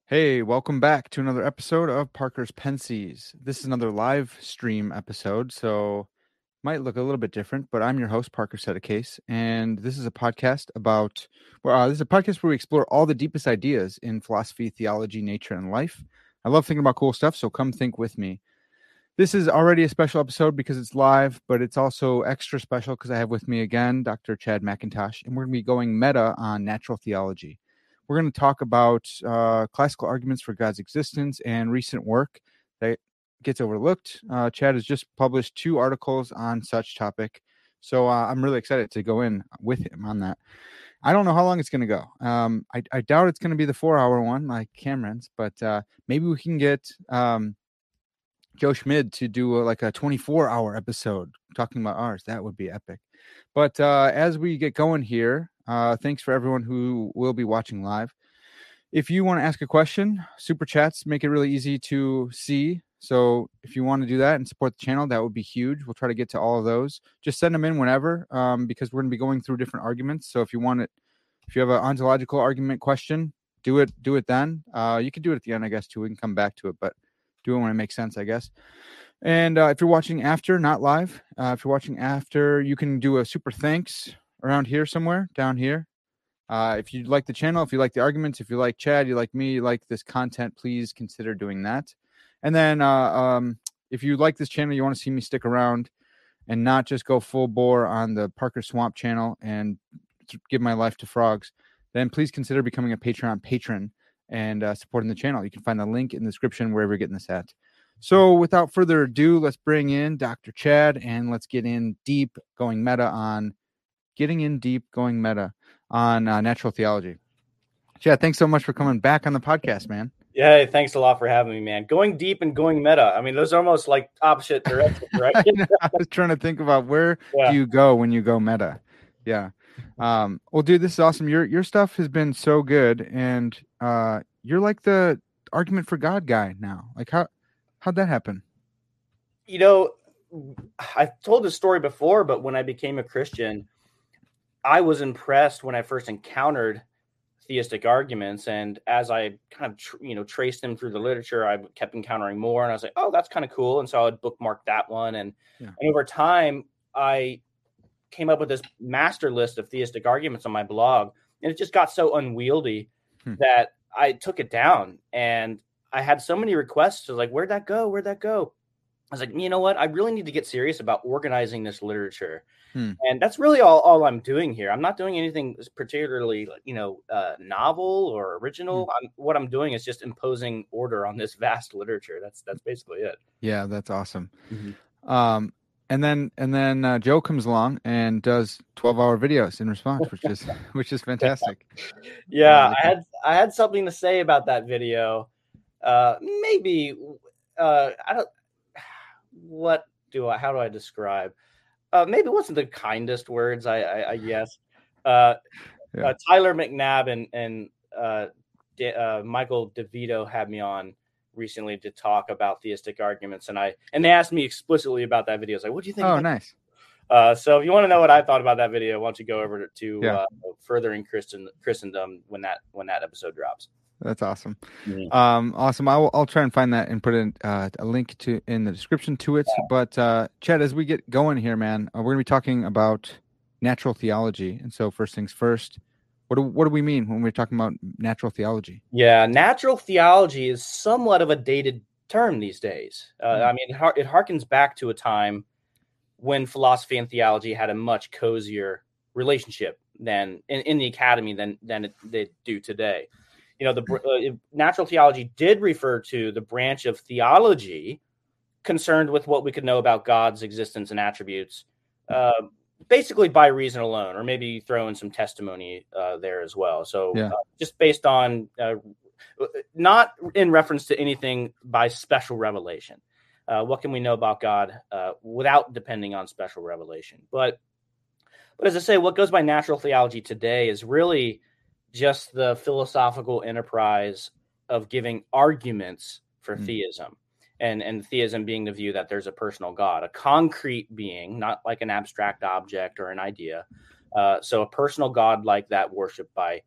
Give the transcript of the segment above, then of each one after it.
Hey, welcome back to another episode of Parker's Pensies. This is another live stream episode, so might look a little bit different, but I'm your host, Parker Sedecase, and this is a podcast where we explore all the deepest ideas in philosophy, theology, nature, and life. I love thinking about cool stuff, so come think with me. This is already a special episode because it's live, but it's also extra special because I have with me again Dr. Chad McIntosh, and we're going to be going meta on natural theology. We're going to talk about classical arguments for God's existence and recent work that gets overlooked. Chad has just published 2 articles on such topic, so I'm really excited to go in with him on that. I don't know how long it's going to go. I doubt it's going to be the 4-hour one like Cameron's, but maybe we can get Joe Schmid to do like a 24-hour episode talking about ours. That would be epic. But as we get going here, thanks for everyone who will be watching live. If you want to ask a question, super chats make it really easy to see. So if you want to do that and support the channel, that would be huge. We'll try to get to all of those. Just send them in whenever, because we're going to be going through different arguments. So if you have an ontological argument question, do it then. You can do it at the end, I guess, too. We can come back to it, but do it when it makes sense, I guess. And if you're watching after, not live, if you're watching after, you can do a super thanks around here somewhere, down here. If you like the channel, if you like the arguments, if you like Chad, you like me, you like this content, please consider doing that. And then if you like this channel, you want to see me stick around and not just go full bore on the Parker Swamp channel and give my life to frogs, then please consider becoming a Patreon patron and supporting the channel. You can find the link in the description wherever you're getting this at. So without further ado, let's bring in Dr. Chad and let's get in deep, going meta on natural theology. Chad, thanks so much for coming back on the podcast, man. Yeah, thanks a lot for having me, man. Going deep and going meta. I mean, those are almost like opposite directions, right? I was trying to think about where do you go when you go meta? Yeah. Well, dude, this is awesome. Your stuff has been so good, and you're like the argument for God guy now. Like, how'd that happen? You know, I've told this story before, but when I became a Christian, I was impressed when I first encountered theistic arguments, and as I kind of traced them through the literature, I kept encountering more, and I was like, oh, that's kind of cool. And so I would bookmark that one, and over time, I came up with this master list of theistic arguments on my blog, and it just got so unwieldy that I took it down, and I had so many requests to like, where'd that go? I was like, you know what? I really need to get serious about organizing this literature. And that's really all I'm doing here. I'm not doing anything particularly, novel or original. What I'm doing is just imposing order on this vast literature. That's basically it. Yeah, that's awesome. Mm-hmm. And then Joe comes along and does 12-hour videos in response, which is fantastic. Yeah, I had something to say about that video. Maybe I don't. How do I describe? Maybe it wasn't the kindest words, I guess. Tyler McNabb and Michael DeVito had me on recently to talk about theistic arguments, and they asked me explicitly about that video. I was like, what do you think? Oh, nice. So if you want to know what I thought about that video, why don't you go over to Furthering Christendom when that episode drops. That's awesome. Mm-hmm. Awesome. I'll try and find that and put in a link in the description to it. But Chad, as we get going here, man, we're gonna be talking about natural theology. And so first things first, what do we mean when we're talking about natural theology? Yeah, natural theology is somewhat of a dated term these days. I mean, it harkens back to a time when philosophy and theology had a much cozier relationship than in the academy than they do today. You know, the natural theology did refer to the branch of theology concerned with what we could know about God's existence and attributes, basically by reason alone, or maybe throw in some testimony there as well. So just based on, not in reference to anything by special revelation. What can we know about God without depending on special revelation? But as I say, what goes by natural theology today is really just the philosophical enterprise of giving arguments for theism, and theism being the view that there's a personal God, a concrete being, not like an abstract object or an idea. So a personal God like that worshipped by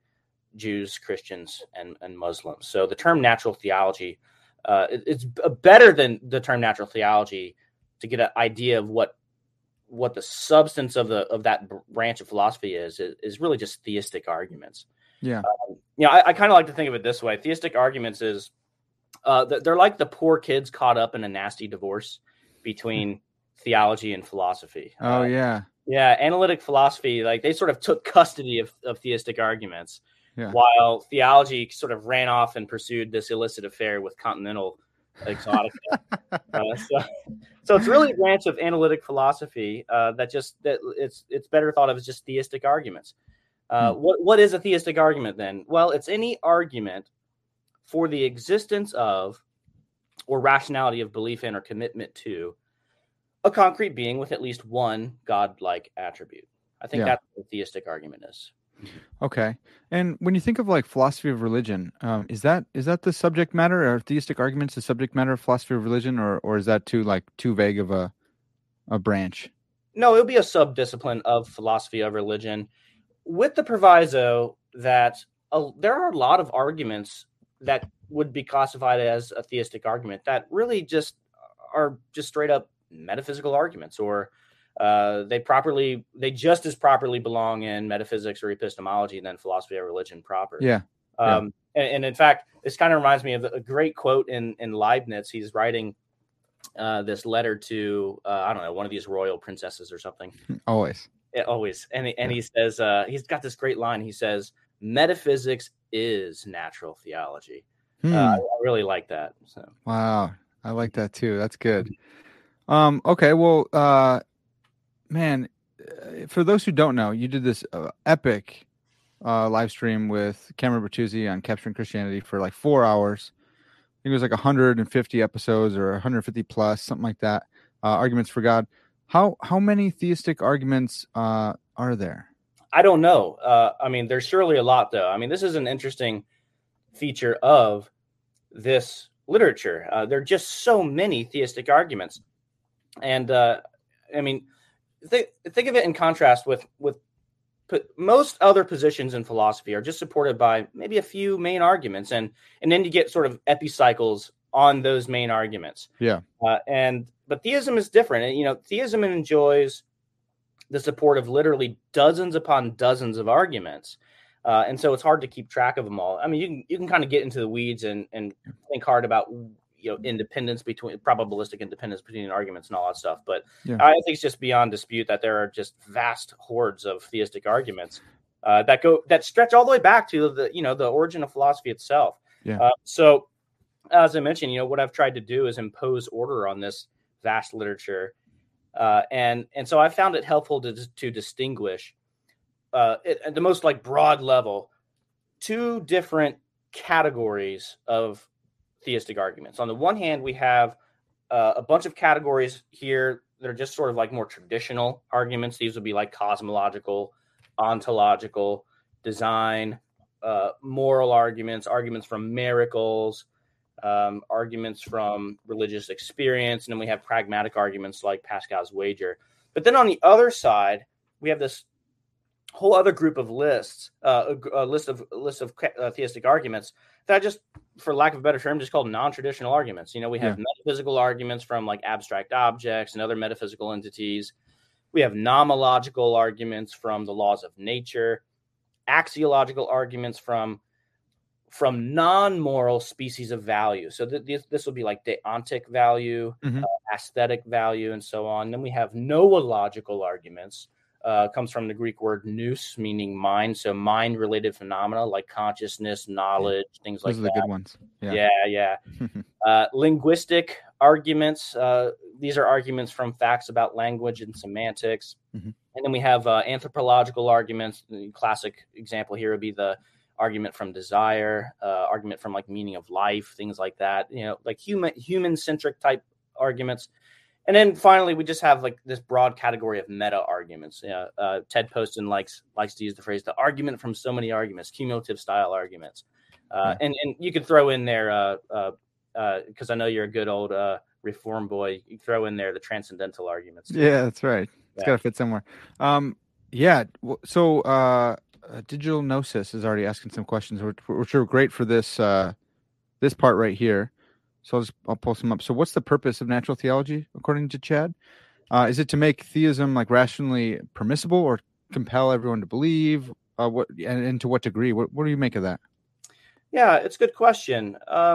Jews, Christians, and Muslims. So the term natural theology, it's better than the term natural theology to get an idea of what the substance of that branch of philosophy is really just theistic arguments. Yeah. I kind of like to think of it this way. Theistic arguments is they're like the poor kids caught up in a nasty divorce between theology and philosophy. Oh, yeah. Yeah, analytic philosophy, like they sort of took custody of theistic arguments, while theology sort of ran off and pursued this illicit affair with continental exotica. So it's really a branch of analytic philosophy that it's better thought of as just theistic arguments. What is a theistic argument then? Well, it's any argument for the existence of or rationality of belief in or commitment to a concrete being with at least one godlike attribute. I think that's what a theistic argument is. Okay. And when you think of like philosophy of religion, is that the subject matter? Are theistic arguments the subject matter of philosophy of religion, or is that too vague of a branch? No, it'll be a sub-discipline of philosophy of religion, with the proviso that there are a lot of arguments that would be classified as a theistic argument that really just are just straight up metaphysical arguments, or they just as properly belong in metaphysics or epistemology than philosophy of religion proper. And in fact, this kind of reminds me of a great quote in Leibniz. He's writing this letter to I don't know, one of these royal princesses or something. Always. And he says he's got this great line. He says, "Metaphysics is natural theology." I really like that. So. Wow, I like that too. That's good. Okay, well, man, for those who don't know, you did this epic live stream with Cameron Bertuzzi on Capturing Christianity for like 4 hours. I think it was like 150 episodes or 150 plus, something like that. Arguments for God. How many theistic arguments are there? I don't know. I mean, there's surely a lot, though. I mean, this is an interesting feature of this literature. There are just so many theistic arguments. And I mean, think of it in contrast with most other positions in philosophy are just supported by maybe a few main arguments, and then you get sort of epicycles on those main arguments. But theism is different. And, theism enjoys the support of literally dozens upon dozens of arguments, and so it's hard to keep track of them all. I mean, you can kind of get into the weeds and think hard about independence between probabilistic independence between arguments and all that stuff. But I think it's just beyond dispute that there are just vast hordes of theistic arguments that stretch all the way back to the origin of philosophy itself. So as I mentioned, what I've tried to do is impose order on this vast literature. And so I found it helpful to distinguish at the most broad level, two different categories of theistic arguments. On the one hand, we have a bunch of categories here that are just sort of more traditional arguments. These would be cosmological, ontological, design, moral arguments, arguments from miracles, arguments from religious experience, and then we have pragmatic arguments like Pascal's wager. But then on the other side, we have this whole other group of lists, a list of theistic arguments that I just, for lack of a better term, just called non-traditional arguments. We have metaphysical arguments from abstract objects and other metaphysical entities. We have nomological arguments from the laws of nature, axiological arguments from non-moral species of value. So this will be deontic value, aesthetic value, and so on. Then we have noological arguments. Comes from the Greek word nous, meaning mind. So mind-related phenomena like consciousness, knowledge, things like that. Those are the good ones. Yeah. Linguistic arguments. These are arguments from facts about language and semantics. And then we have anthropological arguments. The classic example here would be the argument from desire, argument from meaning of life, things like that. Human-centric type arguments. And then finally, we just have this broad category of meta arguments. Ted Poston likes to use the phrase "the argument from so many arguments," cumulative style arguments. And you could throw in there because I know you're a good old reform boy. You throw in there the transcendental arguments. Yeah, that's right. It's got to fit somewhere. So Digital Gnosis is already asking some questions, which are great for this this part right here. So I'll pull some up. So what's the purpose of natural theology, according to Chad? Is it to make theism like rationally permissible or compel everyone to believe? And to what degree? What do you make of that? Yeah, it's a good question.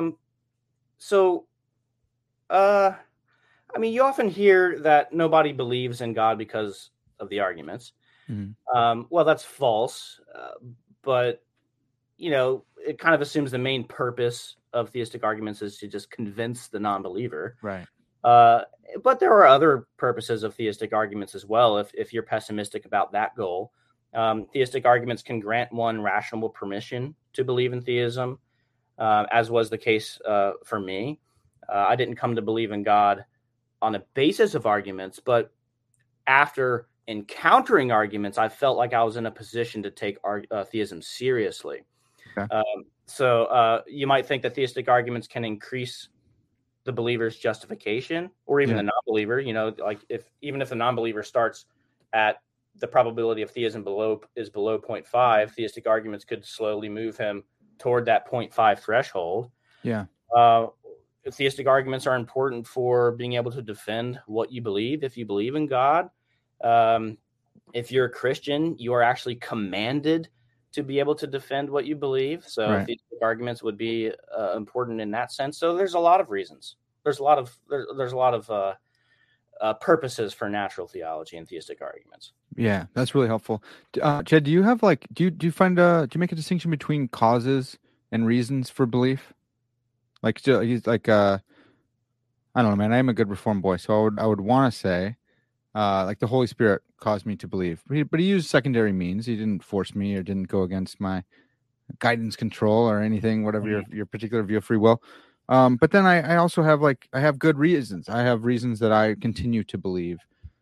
I mean, you often hear that nobody believes in God because of the arguments. Well, that's false, but it kind of assumes the main purpose of theistic arguments is to just convince the non-believer. Right. But there are other purposes of theistic arguments as well. If you're pessimistic about that goal, theistic arguments can grant one rational permission to believe in theism, as was the case for me. I didn't come to believe in God on a basis of arguments, but after encountering arguments, I felt like I was in a position to take theism seriously. Okay. So you might think that theistic arguments can increase the believer's justification, or even the non-believer. Like even if the non-believer starts at the probability of theism below 0.5, theistic arguments could slowly move him toward that 0.5 threshold. Yeah. Theistic arguments are important for being able to defend what you believe. If you believe in God, if you're a Christian, you are actually commanded to be able to defend what you believe. So theistic arguments would be important in that sense. So there's a lot of reasons. There's a lot of purposes for natural theology and theistic arguments. Yeah, that's really helpful. Chad, do you have do you find do you make a distinction between causes and reasons for belief? He's like I don't know, man. I am a good Reformed boy, so I would want to say like the Holy Spirit caused me to believe, but he used secondary means. He didn't force me or didn't go against my guidance, control, or anything, whatever your particular view of free will. But then I also have I have good reasons. I have reasons that I continue to believe.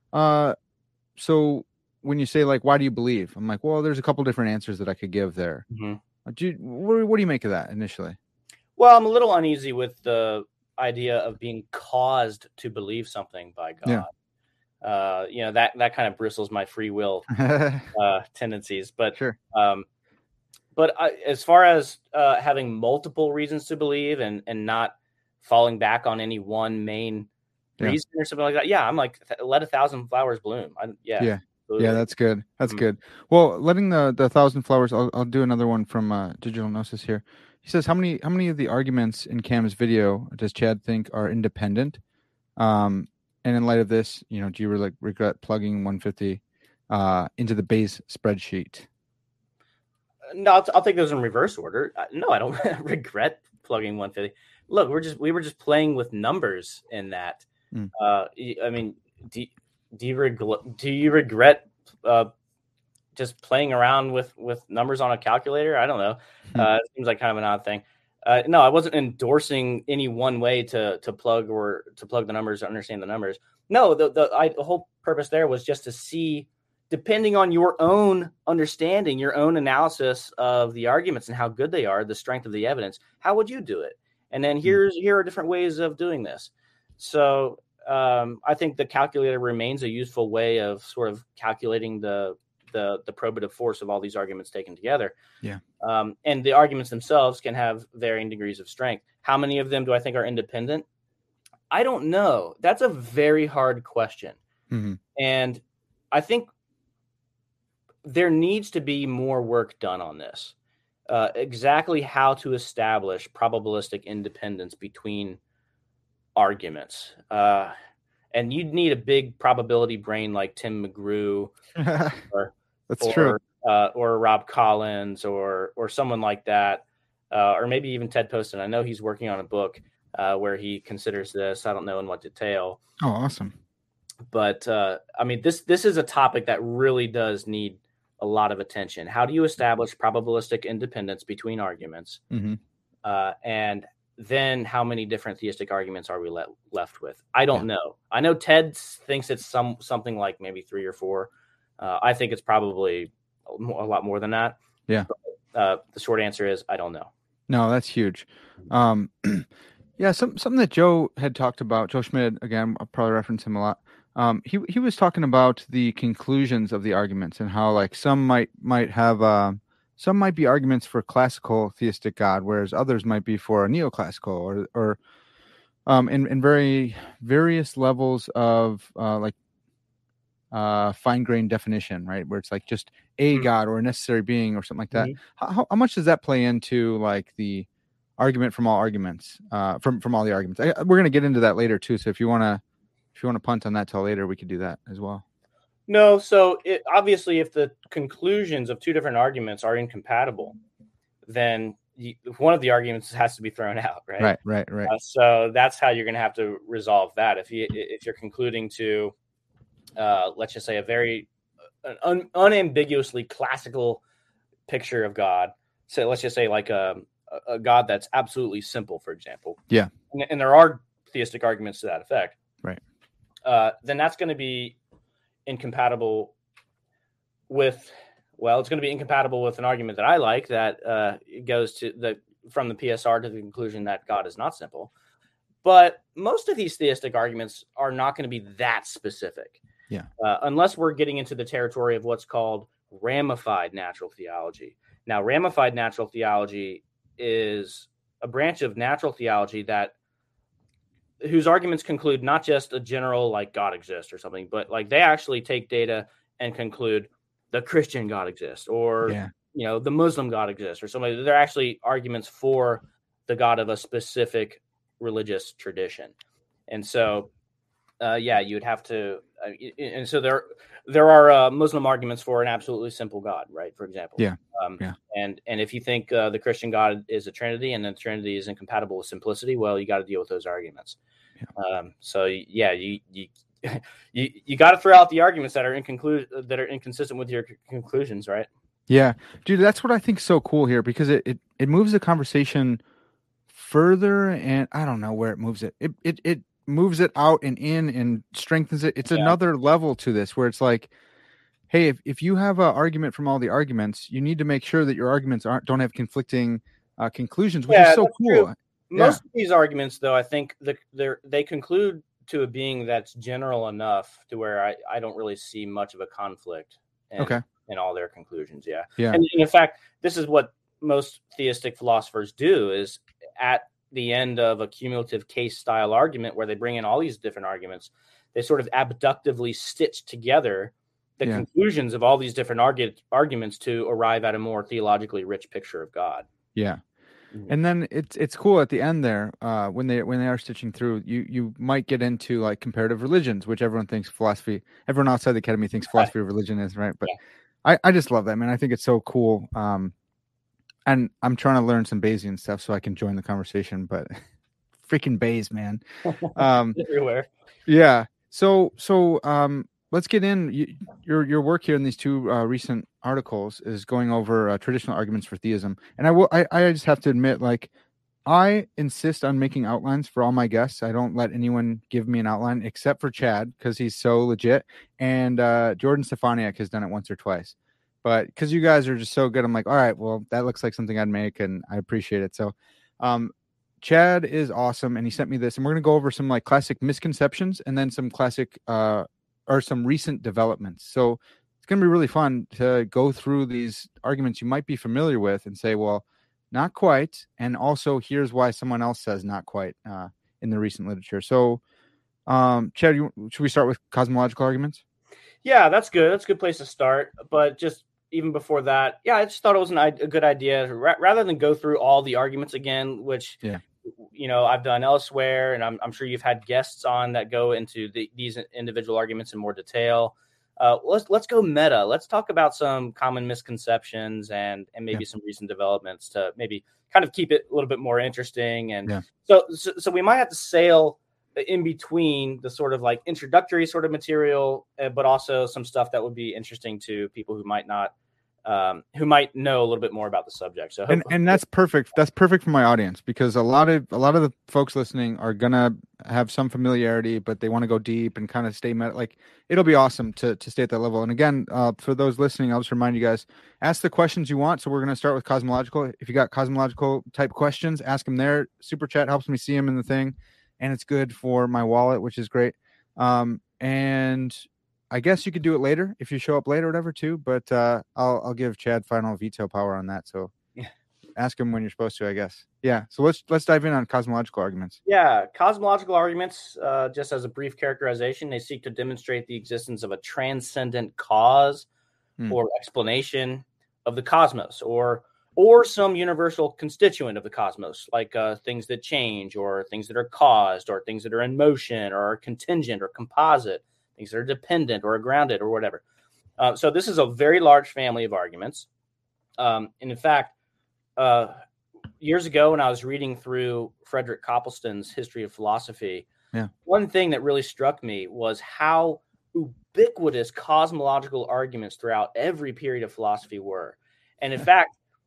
So when you say why do you believe? I'm like, well, there's a couple different answers that I could give there. What do you make of that initially? Well, I'm a little uneasy with the idea of being caused to believe something by God. Yeah. That kind of bristles my free will tendencies. But sure. As far as having multiple reasons to believe and not falling back on any one main reason or something like that, I'm like, let 1,000 flowers bloom. Yeah, that's good. That's good. Well, letting the 1,000 flowers, I'll do another one from Digital Gnosis here. He says, how many of the arguments in Cam's video does Chad think are independent? And in light of this, do you regret plugging 150 into the Bayes spreadsheet? No, I'll take those in reverse order. No, I don't regret plugging 150. Look, we were just playing with numbers in that. I mean, do you regret just playing around with numbers on a calculator? I don't know. It seems like kind of an odd thing. No, I wasn't endorsing any one way to plug the numbers or understand the numbers. No, the whole purpose there was just to see, depending on your own understanding, your own analysis of the arguments and how good they are, the strength of the evidence, how would you do it? And then here are different ways of doing this. So I think the calculator remains a useful way of sort of calculating the probative force of all these arguments taken together. Yeah. And the arguments themselves can have varying degrees of strength. How many of them do I think are independent? I don't know. That's a very hard question. Mm-hmm. And I think there needs to be more work done on this. Exactly how to establish probabilistic independence between arguments. And you'd need a big probability brain like Tim McGrew or Rob Collins or someone like that, or maybe even Ted Poston. I know he's working on a book where he considers this. I don't know in what detail. Oh, awesome. But I mean, this is a topic that really does need a lot of attention. How do you establish probabilistic independence between arguments? Mm-hmm. And then how many different theistic arguments are we left with? I don't know. I know Ted thinks it's something like maybe 3 or 4. I think it's probably a lot more than that. Yeah. But, the short answer is I don't know. No, that's huge. Yeah, something that Joe had talked about, Joe Schmidt, again, I'll probably reference him a lot. He was talking about the conclusions of the arguments and how some might have some might be arguments for classical theistic God, whereas others might be for a neoclassical or in very various levels of fine-grained definition, right? Where it's like just a God or a necessary being or something like that. How much does that play into like the argument from all arguments, from all the arguments? We're going to get into that later too. So if you want to punt on that till later, we could do that as well. No. So obviously, if the conclusions of two different arguments are incompatible, then one of the arguments has to be thrown out, right? Right. So that's how you're going to have to resolve that. If you're concluding to, let's just say, a very unambiguously classical picture of God. So let's just say like a God that's absolutely simple, for example. Yeah. And there are theistic arguments to that effect. Right. Then that's going to be incompatible with, it's going to be incompatible with an argument that I like that goes to from the PSR to the conclusion that God is not simple. But most of these theistic arguments are not going to be that specific. Yeah. Unless we're getting into the territory of what's called ramified natural theology. Now, ramified natural theology is a branch of natural theology whose arguments conclude not just a general like God exists or something, but like they actually take data and conclude the Christian God exists or the Muslim God exists or something. They're actually arguments for the God of a specific religious tradition. And so you would have to and so there are Muslim arguments for an absolutely simple God, right? For example. And if you think the Christian God is a Trinity and the Trinity is incompatible with simplicity, well, you got to deal with those arguments. You got to throw out the arguments that are inconsistent with your conclusions, right? Yeah, dude, that's what I think is so cool here because it moves the conversation further, and I don't know where it moves it. It moves it out and in and strengthens it. It's another level to this where it's like, hey, if you have an argument from all the arguments, you need to make sure that your arguments don't have conflicting conclusions, which is so cool. True. Most of these arguments, though, I think they conclude to a being that's general enough to where I don't really see much of a conflict in all their conclusions. Yeah. And in fact, this is what most theistic philosophers do is at the end of a cumulative case style argument where they bring in all these different arguments, they sort of abductively stitch together the conclusions of all these different arguments to arrive at a more theologically rich picture of God. Yeah. And then it's cool at the end there when they are stitching through. You might get into like comparative religions, which everyone outside the academy thinks philosophy of religion is, right? But I just love that, man. I think it's so cool. And I'm trying to learn some Bayesian stuff so I can join the conversation. But freaking Bayes, man, everywhere. Yeah. So let's get in. Your work here in these two recent articles is going over traditional arguments for theism, and I just have to admit, like, I insist on making outlines for all my guests. I don't let anyone give me an outline except for Chad because he's so legit, and Jordan Stefaniak has done it once or twice. But because you guys are just so good, I'm like, all right, well, that looks like something I'd make, and I appreciate it. So, Chad is awesome, and he sent me this, and we're gonna go over some like classic misconceptions, and then some classic or some recent developments. So it's going to be really fun to go through these arguments you might be familiar with and say, well, not quite. And also here's why someone else says not quite in the recent literature. So, Chad, should we start with cosmological arguments? Yeah, that's good. That's a good place to start. But just even before that, I just thought it was a good idea rather than go through all the arguments again, which I've done elsewhere, and I'm sure you've had guests on that go into these individual arguments in more detail. Let's go meta. Let's talk about some common misconceptions and maybe some recent developments to maybe kind of keep it a little bit more interesting. And so we might have to sail in between the sort of like introductory sort of material, but also some stuff that would be interesting to people who might not. Who might know a little bit more about the subject. So, and that's perfect. That's perfect for my audience because a lot of the folks listening are gonna have some familiarity, but they want to go deep and kind of stay like it'll be awesome to stay at that level. And again, for those listening, I'll just remind you guys, ask the questions you want. So we're gonna start with cosmological. If you got cosmological type questions, ask them there. Super chat helps me see them in the thing, and it's good for my wallet, which is great. And I guess you could do it later if you show up late or whatever too. But I'll give Chad final veto power on that. So ask him when you're supposed to, I guess. Yeah. So let's dive in on cosmological arguments. Yeah, cosmological arguments, just as a brief characterization, they seek to demonstrate the existence of a transcendent cause or explanation of the cosmos, or some universal constituent of the cosmos, like things that change, or things that are caused, or things that are in motion, or are contingent, or composite, things that are dependent, or grounded, or whatever. So this is a very large family of arguments. And in fact, years ago when I was reading through Frederick Copleston's History of Philosophy, one thing that really struck me was how ubiquitous cosmological arguments throughout every period of philosophy were. And in fact,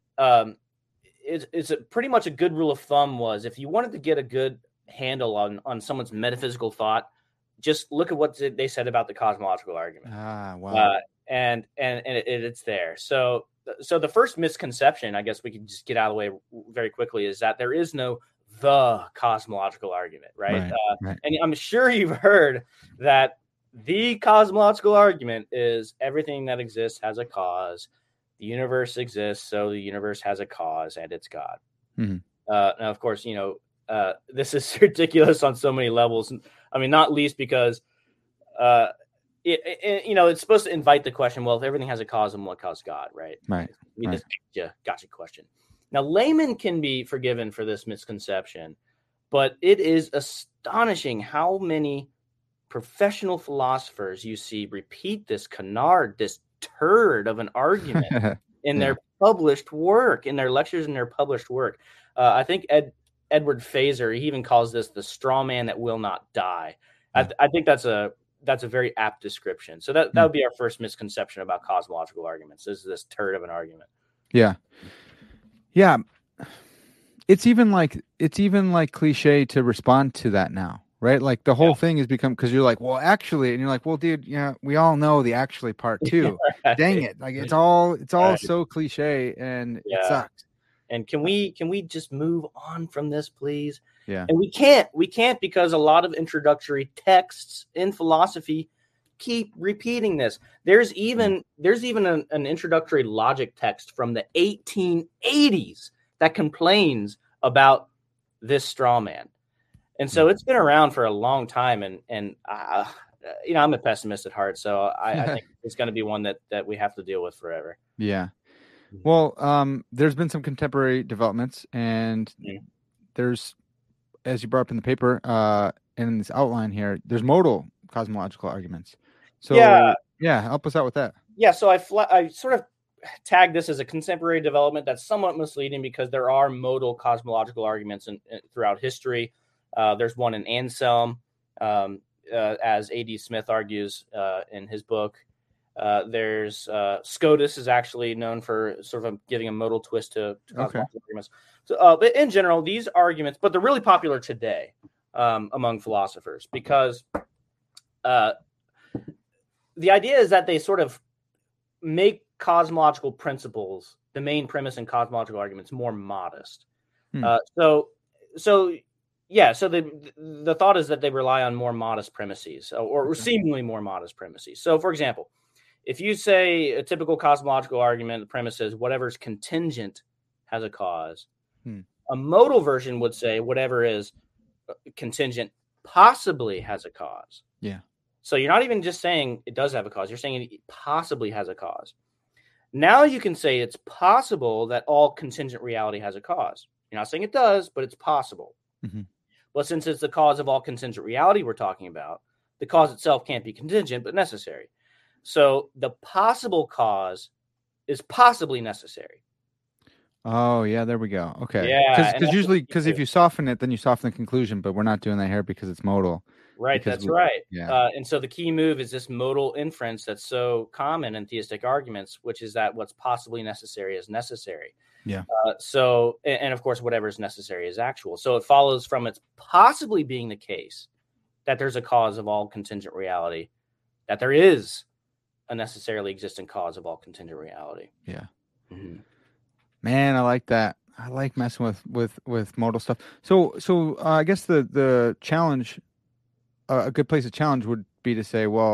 it's pretty much a good rule of thumb was, if you wanted to get a good handle on someone's metaphysical thought, just look at what they said about the cosmological argument. Wow. And it's there. So the first misconception, I guess we can just get out of the way very quickly, is that there is no the cosmological argument, right? Right. And I'm sure you've heard that the cosmological argument is everything that exists has a cause. The universe exists, so the universe has a cause, and it's God. Mm-hmm. Now, of course, this is ridiculous on so many levels. I mean, not least because it's supposed to invite the question, well, if everything has a cause, then what caused God, right? Right. This gotcha question. Now, laymen can be forgiven for this misconception, but it is astonishing how many professional philosophers you see repeat this canard, this turd of an argument in their published work, in their lectures, in their published work. I think Edward Fazer, he even calls this the straw man that will not die. I think that's a very apt description. So that would be our first misconception about cosmological arguments. This is this turd of an argument. Yeah. It's even like cliche to respond to that now, right? Like the whole thing has become, because you're like, well, actually, and you're like, well, dude, we all know the actually part too. Right. Dang it. Like it's all right. So cliche, and it sucks. And can we just move on from this, please? Yeah. And we can't because a lot of introductory texts in philosophy keep repeating this. There's even an introductory logic text from the 1880s that complains about this straw man. And so it's been around for a long time, and I'm a pessimist at heart, so I think it's going to be one that we have to deal with forever. Yeah. Well, there's been some contemporary developments, and there's, as you brought up in the paper, and in this outline here, there's modal cosmological arguments. So help us out with that. Yeah, so I sort of tagged this as a contemporary development that's somewhat misleading, because there are modal cosmological arguments throughout history. There's one in Anselm, as A.D. Smith argues in his book. There's Scotus is actually known for sort of giving a modal twist to cosmological arguments. So, but in general, these arguments, but they're really popular today among philosophers, because the idea is that they sort of make cosmological principles, the main premise in cosmological arguments, more modest. So the thought is that they rely on more modest premises, or seemingly more modest premises. So, for example, if you say a typical cosmological argument, the premise is whatever's contingent has a cause. A modal version would say whatever is contingent possibly has a cause. Yeah. So you're not even just saying it does have a cause. You're saying it possibly has a cause. Now you can say it's possible that all contingent reality has a cause. You're not saying it does, but it's possible. Mm-hmm. Well, since it's the cause of all contingent reality we're talking about, the cause itself can't be contingent, but necessary. So the possible cause is possibly necessary. Oh, yeah, there we go. Okay. Yeah. Because usually, if you soften it, then you soften the conclusion, but we're not doing that here because it's modal. Right, that's right. Yeah. And so the key move is this modal inference that's so common in theistic arguments, which is that what's possibly necessary is necessary. Yeah. So, and of course, whatever is necessary is actual. So it follows from it's possibly being the case that there's a cause of all contingent reality, that there is a necessarily existing cause of all contingent reality. Yeah. Mm-hmm. Man, I like that. I like messing with modal stuff. So I guess the challenge, a good place to challenge would be to say, well,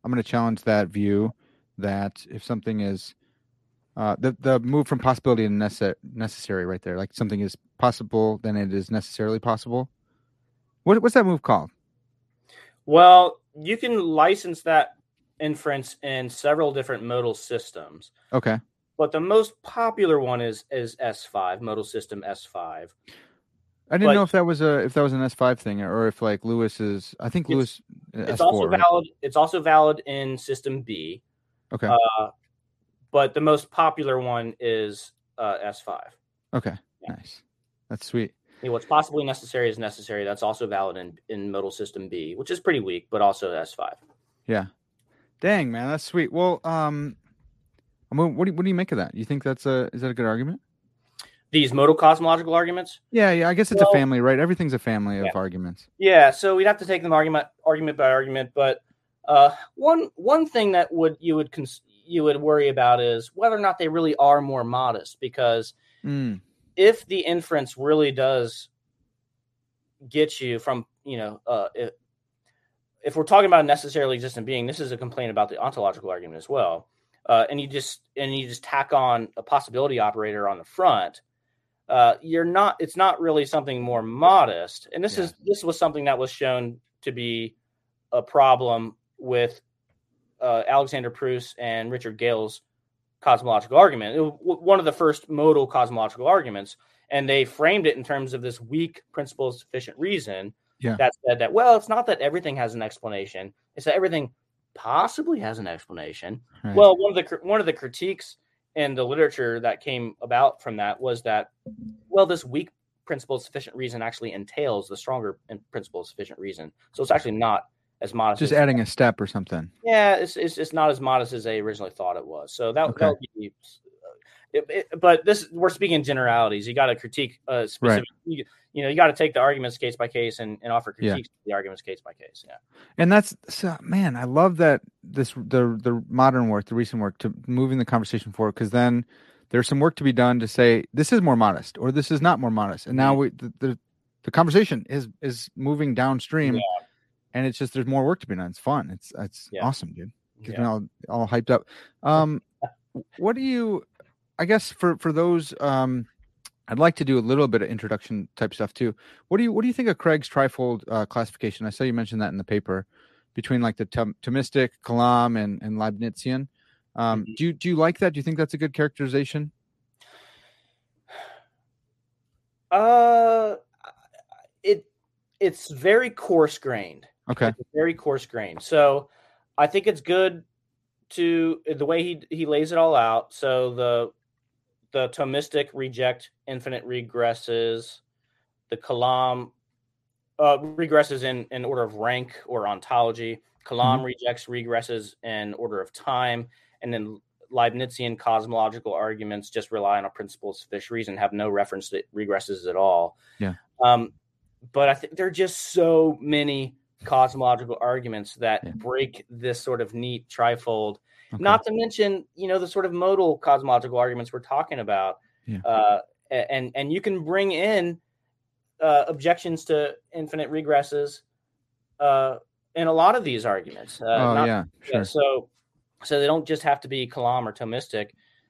I'm going to challenge that view that if something is the move from possibility to necessary right there, like something is possible, then it is necessarily possible. What's that move called? Well, you can license that inference in several different modal systems. Okay. But the most popular one is S5, modal system S5. I didn't know if that was an S5 thing or if like Lewis is. I think Lewis it's S4. Also right? valid. It's also valid in system B. Okay. But the most popular one is S5. Okay. Yeah. Nice. That's sweet. What's possibly necessary is necessary. That's also valid in modal system B, which is pretty weak, but also S5. Yeah. Dang, man, that's sweet. Well, what do you make of that? You think is that a good argument? These modal cosmological arguments? Yeah. I guess it's a family, right? Everything's a family of arguments. Yeah, so we'd have to take them argument by argument. But one thing that you would worry about is whether or not they really are more modest, because if the inference really does get you from, if we're talking about a necessarily existent being, this is a complaint about the ontological argument as well. And you just tack on a possibility operator on the front. It's not really something more modest. And this was something that was shown to be a problem with Alexander Pruss and Richard Gale's cosmological argument. It was one of the first modal cosmological arguments, and they framed it in terms of this weak principle of sufficient reason that said that, well, it's not that everything has an explanation, it's that everything possibly has an explanation. Right. Well, one of the critiques in the literature that came about from that was that, well, this weak principle of sufficient reason actually entails the stronger principle of sufficient reason. So it's actually not as modest. Just adding a step or something. Yeah, it's not as modest as they originally thought it was. So that would be. But we're speaking generalities. You got to critique specific. Right. You got to take the arguments case by case and offer critiques to the arguments case by case. Yeah. And that's man, I love that the modern work, the recent work, to moving the conversation forward, because then there's some work to be done to say this is more modest or this is not more modest, and now the conversation is moving downstream, and it's just there's more work to be done. It's fun. It's awesome, dude. Gets me all hyped up. What do you? I guess for those, I'd like to do a little bit of introduction type stuff too. What do you think of Craig's trifold classification? I saw you mentioned that in the paper, between like the Thomistic, Kalam, and Leibnizian. Do you like that? Do you think that's a good characterization? It's very coarse grained. Okay, it's very coarse grained. So I think it's good to the way he lays it all out. So the Thomistic reject infinite regresses. The Kalam regresses in order of rank or ontology. Kalam rejects regresses in order of time. And then Leibnizian cosmological arguments just rely on a principle of sufficient reason, have no reference to regresses at all. Yeah. But I think there are just so many cosmological arguments that break this sort of neat trifold. Okay. Not to mention, the sort of modal cosmological arguments we're talking about. Yeah. And you can bring in objections to infinite regresses in a lot of these arguments. Sure. So they don't just have to be Kalam or Thomistic.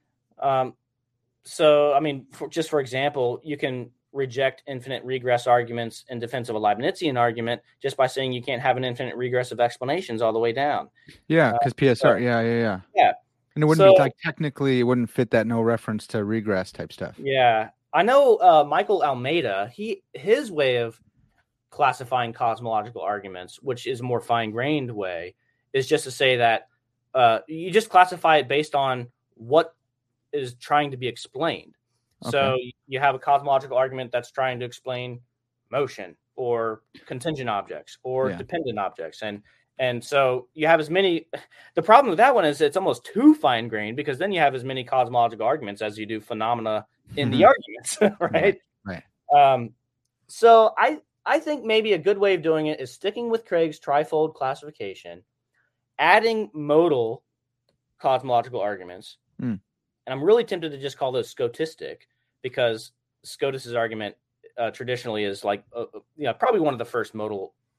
So, I mean, for example, you can reject infinite regress arguments in defense of a Leibnizian argument just by saying you can't have an infinite regress of explanations all the way down. Yeah, because PSR. Yeah. And it wouldn't be like technically it wouldn't fit that no reference to regress type stuff. Yeah. I know Michael Almeida, his way of classifying cosmological arguments, which is a more fine-grained way, is just to say that you just classify it based on what is trying to be explained. Okay. So you have a cosmological argument that's trying to explain motion or contingent objects or dependent objects. And so you have as many. The problem with that one is it's almost too fine-grained, because then you have as many cosmological arguments as you do phenomena in the arguments, right? Right. So I think maybe a good way of doing it is sticking with Craig's trifold classification, adding modal cosmological arguments. And I'm really tempted to just call those scotistic, because Scotus's argument traditionally is like, probably one of the first modal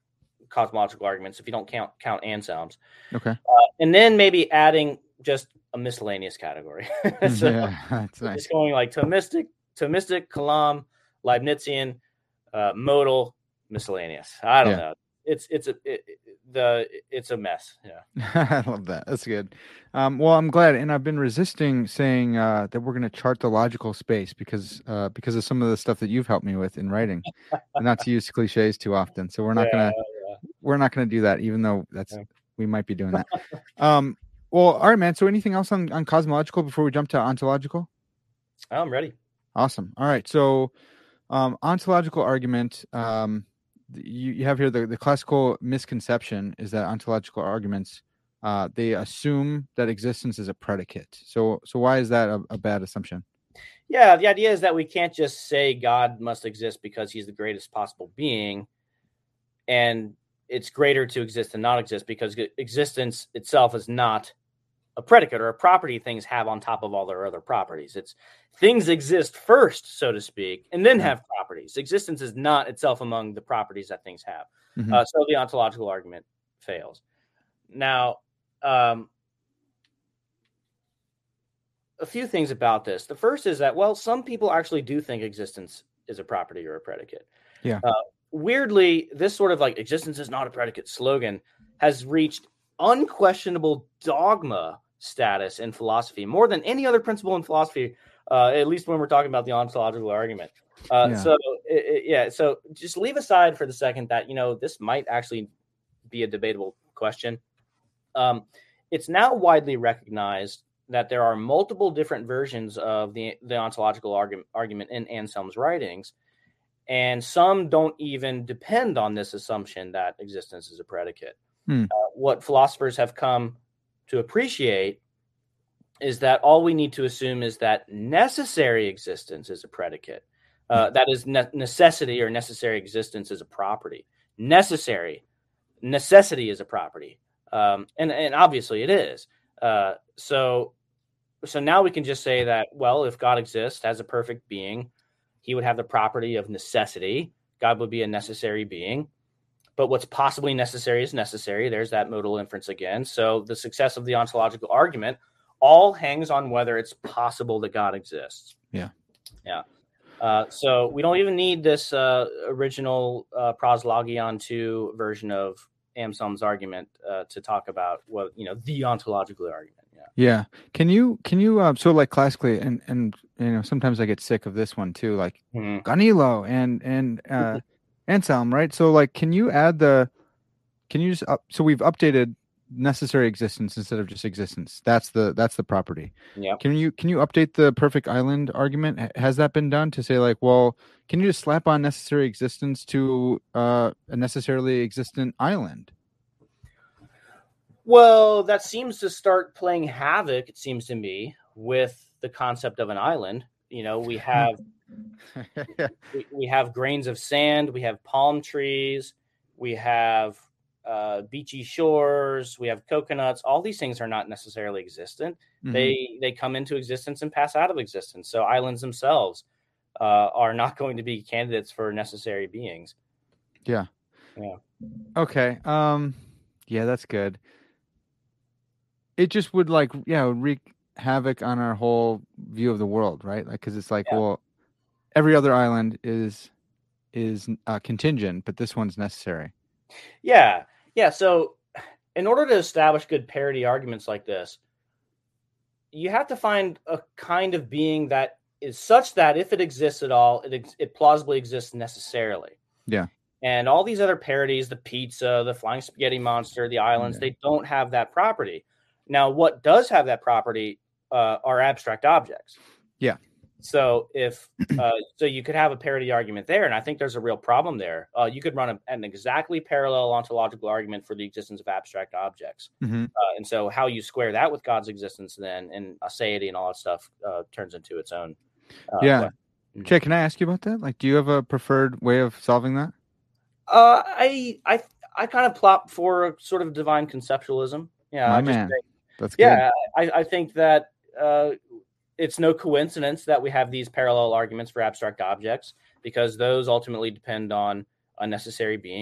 cosmological arguments if you don't count Anselm's. Okay. And then maybe adding just a miscellaneous category. So Yeah, that's nice. just going like Thomistic, Kalam, Leibnizian, modal, miscellaneous. I don't know. It's a mess. Yeah. I love that. That's good. Well, I'm glad, and I've been resisting saying that we're going to chart the logical space because of some of the stuff that you've helped me with in writing, and not to use cliches too often. So we're not gonna do that, even though we might be doing that. Well, all right, man. So anything else on cosmological before we jump to ontological? I'm ready. Awesome. All right. So ontological argument. You have here the classical misconception is that ontological arguments they assume that existence is a predicate. So why is that a bad assumption? Yeah, the idea is that we can't just say God must exist because he's the greatest possible being, and it's greater to exist than not exist because existence itself is not a predicate or a property things have on top of all their other properties. It's things exist first, so to speak, and then have properties. Existence is not itself among the properties that things have. Mm-hmm. So the ontological argument fails. Now, a few things about this. The first is that, well, some people actually do think existence is a property or a predicate. Yeah. Weirdly, this sort of like existence is not a predicate slogan has reached unquestionable dogma status in philosophy more than any other principle in philosophy, at least when we're talking about the ontological argument. So just leave aside for the second that, this might actually be a debatable question. It's now widely recognized that there are multiple different versions of the ontological argument in Anselm's writings, and some don't even depend on this assumption that existence is a predicate. What philosophers have come to appreciate is that all we need to assume is that necessary existence is a predicate. That is, necessity or necessary existence is a property. Necessity is a property, and obviously it is. So now we can just say that, well, if God exists as a perfect being, he would have the property of necessity. God would be a necessary being. But what's possibly necessary is necessary. There's that modal inference again. So the success of the ontological argument all hangs on whether it's possible that God exists. Yeah. So we don't even need this original Proslogion 2 version of Anselm's argument to talk about the ontological argument. Yeah. Can you so like classically and sometimes I get sick of this one too, like Ganilo and Anselm, right? So like so we've updated necessary existence instead of just existence. That's the property. Yeah. Can you update the perfect island argument? Has that been done to say like, well, can you just slap on necessary existence to a necessarily existent island? Well, that seems to start playing havoc, it seems to me, with the concept of an island. We have we have grains of sand, we have palm trees, we have beachy shores, we have coconuts. All these things are not necessarily existent. Mm-hmm. They come into existence and pass out of existence. So islands themselves are not going to be candidates for necessary beings. Yeah. Okay. Yeah, that's good. It just would wreak havoc on our whole view of the world, right? Like, because it's like, well, every other island is contingent, but this one's necessary. Yeah. So, in order to establish good parity arguments like this, you have to find a kind of being that is such that if it exists at all, it plausibly exists necessarily. Yeah. And all these other parities, the pizza, the flying spaghetti monster, the islands, they don't have that property. Now, what does have that property are abstract objects. Yeah. So so you could have a parity argument there, and I think there's a real problem there. You could run an exactly parallel ontological argument for the existence of abstract objects. Mm-hmm. And so how you square that with God's existence then and aseity and all that stuff turns into its own. Jay, can I ask you about that? Like, do you have a preferred way of solving that? I kind of plot for a sort of divine conceptualism. Yeah, my man. That's good. Yeah, I think that it's no coincidence that we have these parallel arguments for abstract objects because those ultimately depend on a necessary being.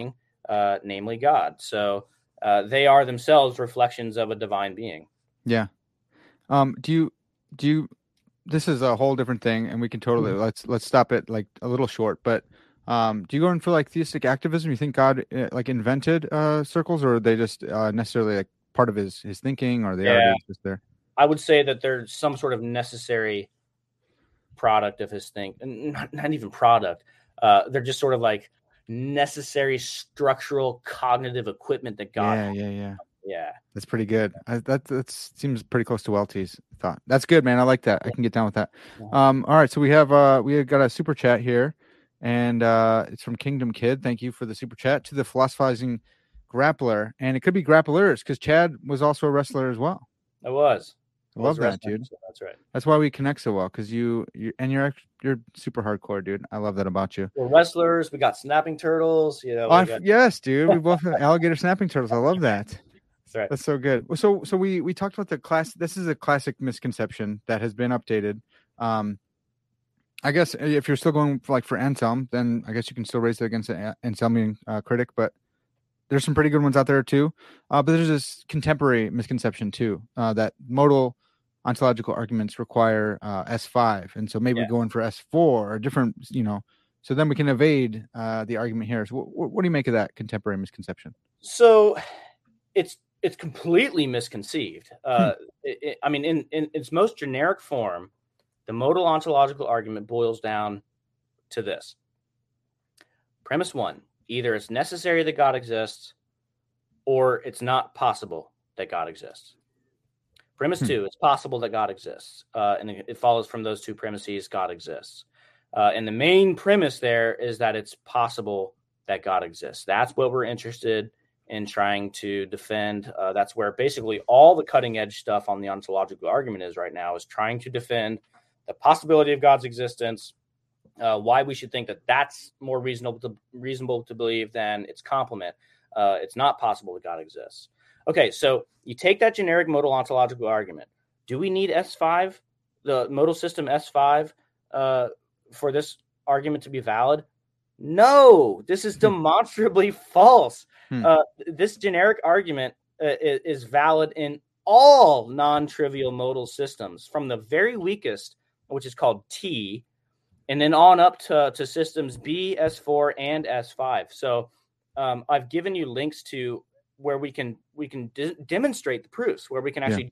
namely God. So they are themselves reflections of a divine being. Yeah. Do you this is a whole different thing, and we can totally let's stop it like a little short. But do you go in for like theistic activism? You think God like invented circles, or are they just necessarily like part of his thinking, or they Yeah, already exist there? I would say that there's some sort of necessary product of his thing, and not even product. They're just sort of like necessary structural cognitive equipment that God Yeah, has. yeah, yeah. Yeah. That's pretty good. That seems pretty close to Welty's thought. That's good, man. I like that. I can get down with that. All right, so we have got a super chat here, and it's from Kingdom Kid. Thank you for the super chat to the philosophizing grappler, and it could be grapplers because Chad was also a wrestler as well. I was. I love that, dude. So that's right. That's why we connect so well because you're super hardcore, dude. I love that about you. We're wrestlers. We got snapping turtles. You know, Yes, dude. We both have alligator snapping turtles. I love that. That's right. That's so good. So we talked about the class. This is a classic misconception that has been updated. I guess if you're still going for Anselm, then I guess you can still raise it against an Anselmian critic. But there's some pretty good ones out there too. But there's this contemporary misconception too that modal ontological arguments require S5, and so maybe we go in for S4 or different. So then we can evade the argument here. So what do you make of that contemporary misconception? So it's completely misconceived. I mean, in its most generic form, the modal ontological argument boils down to this. Premise one, either it's necessary that God exists or it's not possible that God exists. Premise two, it's possible that God exists. And it follows from those two premises, God exists. And the main premise there is that it's possible that God exists. That's what we're interested in trying to defend. That's where basically all the cutting edge stuff on the ontological argument is right now, is trying to defend the possibility of God's existence, why we should think that that's more reasonable to believe than its complement. It's not possible that God exists. Okay, so you take that generic modal ontological argument. Do we need S5, the modal system S5, for this argument to be valid? No, this is demonstrably false. This generic argument is valid in all non-trivial modal systems, from the very weakest, which is called T, and then on up to systems B, S4, and S5. So I've given you links to where we can demonstrate the proofs, where we can actually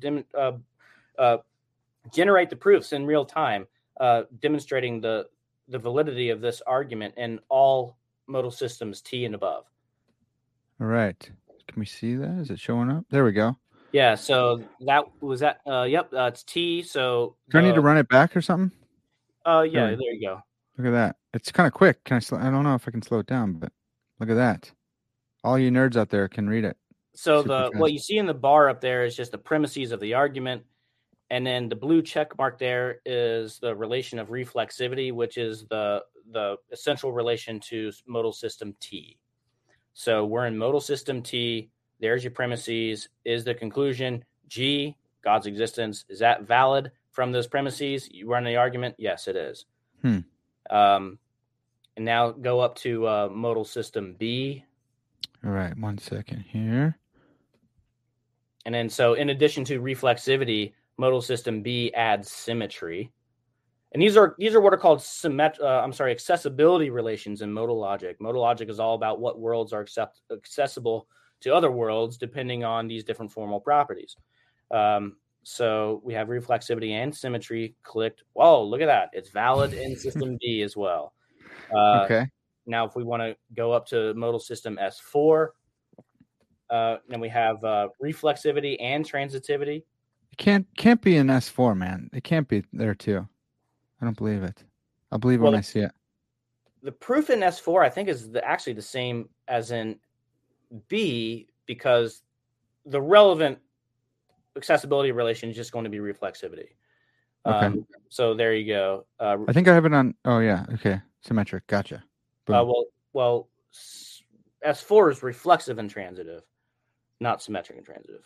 generate the proofs in real time, demonstrating the validity of this argument in all modal systems T and above. All right. Can we see that? Is it showing up? There we go. Yeah, so that was that. Yep, it's T. So do I need to run it back or something? Yeah, there you go. Look at that. It's kind of quick. Can I don't know if I can slow it down, but look at that. All you nerds out there can read it. So what you see in the bar up there is just the premises of the argument. And then the blue check mark there is the relation of reflexivity, which is the essential relation to modal system T. So we're in modal system T. There's your premises. Is the conclusion G, God's existence, is that valid from those premises? You run the argument. Yes, it is. And now go up to modal system B. All right, 1 second here. And then so in addition to reflexivity, modal system B adds symmetry. And these are what are called accessibility relations in modal logic. Modal logic is all about what worlds are accessible to other worlds depending on these different formal properties. So we have reflexivity and symmetry clicked. Whoa, look at that. It's valid in system B as well. Okay. Now, if we want to go up to modal system S4, then we have reflexivity and transitivity. It can't be in S4, man. It can't be there too. I don't believe it. I'll believe it when I see it. The proof in S4, I think, is actually the same as in B, because the relevant accessibility relation is just going to be reflexivity. Okay. So there you go. I think I have it on. Oh yeah. Okay. Symmetric. Gotcha. Well, S4 is reflexive and transitive, not symmetric and transitive.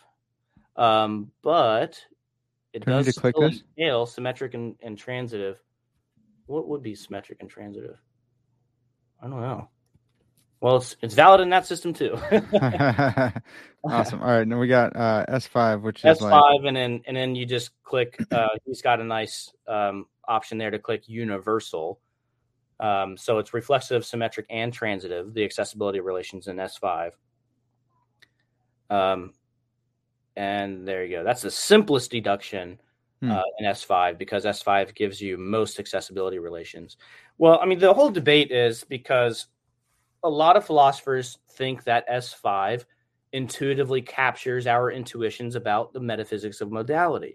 But it does entail symmetric and transitive. What would be symmetric and transitive? I don't know. Well, it's valid in that system too. Awesome. All right, now we got S5, which is like S5, and then you just click. He's got a nice option there to click universal. So it's reflexive, symmetric, and transitive. The accessibility relations in S5. And there you go. That's the simplest deduction in S5 because S5 gives you most accessibility relations. Well, I mean, the whole debate is because a lot of philosophers think that S5 intuitively captures our intuitions about the metaphysics of modality.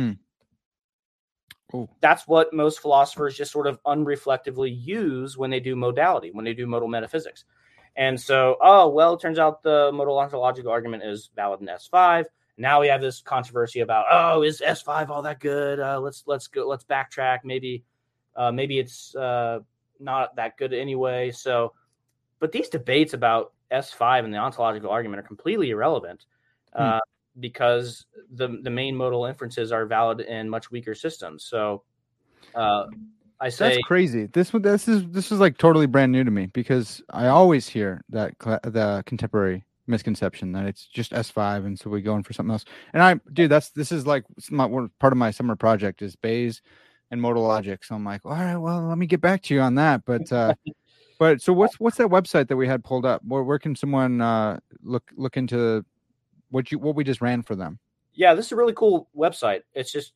That's what most philosophers just sort of unreflectively use when they do modality, when they do modal metaphysics. And so, it turns out the modal ontological argument is valid in S5. Now we have this controversy about, is S5 all that good? Let's backtrack. Maybe it's not that good anyway. So, but these debates about S5 and the ontological argument are completely irrelevant because the main modal inferences are valid in much weaker systems. So I say that's crazy. This is like totally brand new to me because I always hear that the contemporary misconception that it's just S5 and so we go in for something else. And this is like part of my summer project is Bayes and modal logic. So I'm like, all right, well, let me get back to you on that. But so what's that website that we had pulled up? Where can someone look into what we just ran for them? Yeah, this is a really cool website. It's just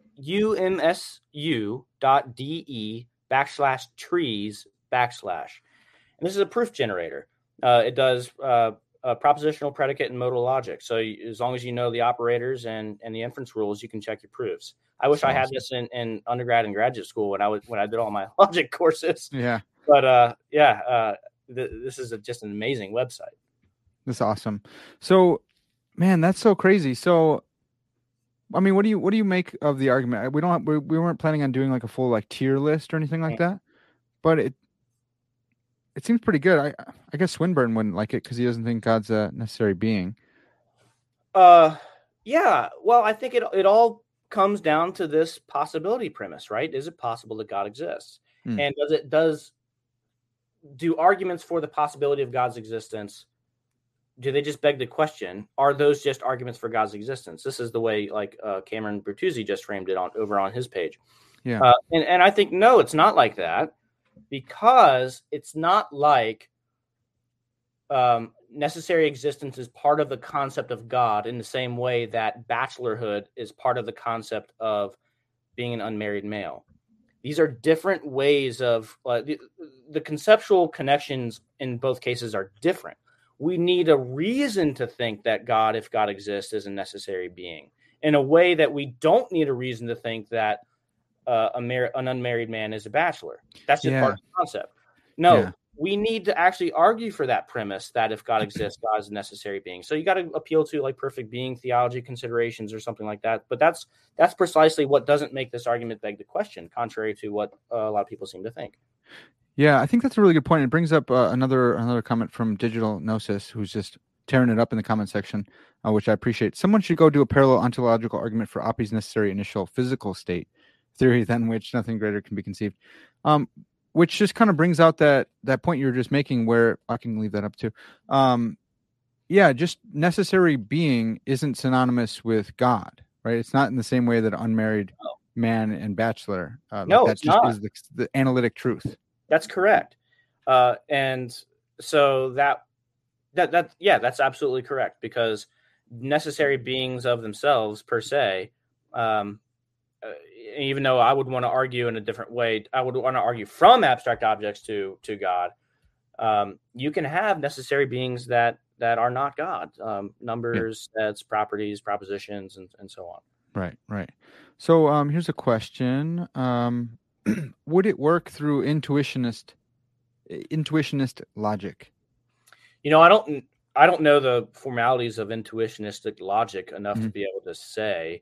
umsu.de/trees/. And this is a proof generator. It does propositional, predicate, and modal logic. So as long as you know the operators and the inference rules, you can check your proofs. I wish I had this in undergrad and graduate school when I did all my logic courses. Yeah. But this is just an amazing website. That's awesome. So, man, that's so crazy. So, I mean, what do you make of the argument? We weren't planning on doing like a full like tier list or anything like that, but it seems pretty good. I guess Swinburne wouldn't like it because he doesn't think God's a necessary being. Yeah. Well, I think it all comes down to this possibility premise, right? Is it possible that God exists? And do arguments for the possibility of God's existence, do they just beg the question, are those just arguments for God's existence? This is the way like Cameron Bertuzzi just framed it over on his page. Yeah. And I think, no, it's not like that because it's not like necessary existence is part of the concept of God in the same way that bachelorhood is part of the concept of being an unmarried male. These are different ways of the conceptual connections in both cases are different. We need a reason to think that God, if God exists, is a necessary being in a way that we don't need a reason to think that an unmarried man is a bachelor. That's just part of the concept. No, we need to actually argue for that premise that if God exists, God is a necessary being. So you got to appeal to like perfect being theology considerations or something like that. But that's precisely what doesn't make this argument beg the question, contrary to what a lot of people seem to think. Yeah, I think that's a really good point. It brings up another comment from Digital Gnosis, who's just tearing it up in the comment section, which I appreciate. Someone should go do a parallel ontological argument for Oppi's necessary initial physical state theory, than which nothing greater can be conceived. Which just kind of brings out that point you were just making, where I can leave that up too. Just necessary being isn't synonymous with God, right? It's not in the same way that unmarried man and bachelor. No, it's not. Is the analytic truth. That's correct. And so that's absolutely correct, because necessary beings of themselves per se, even though I would want to argue in a different way, I would want to argue from abstract objects to God. You can have necessary beings that are not God, numbers, sets, properties, propositions, and so on. Right. So here's a question. Would it work through intuitionist logic? I don't know the formalities of intuitionistic logic enough to be able to say.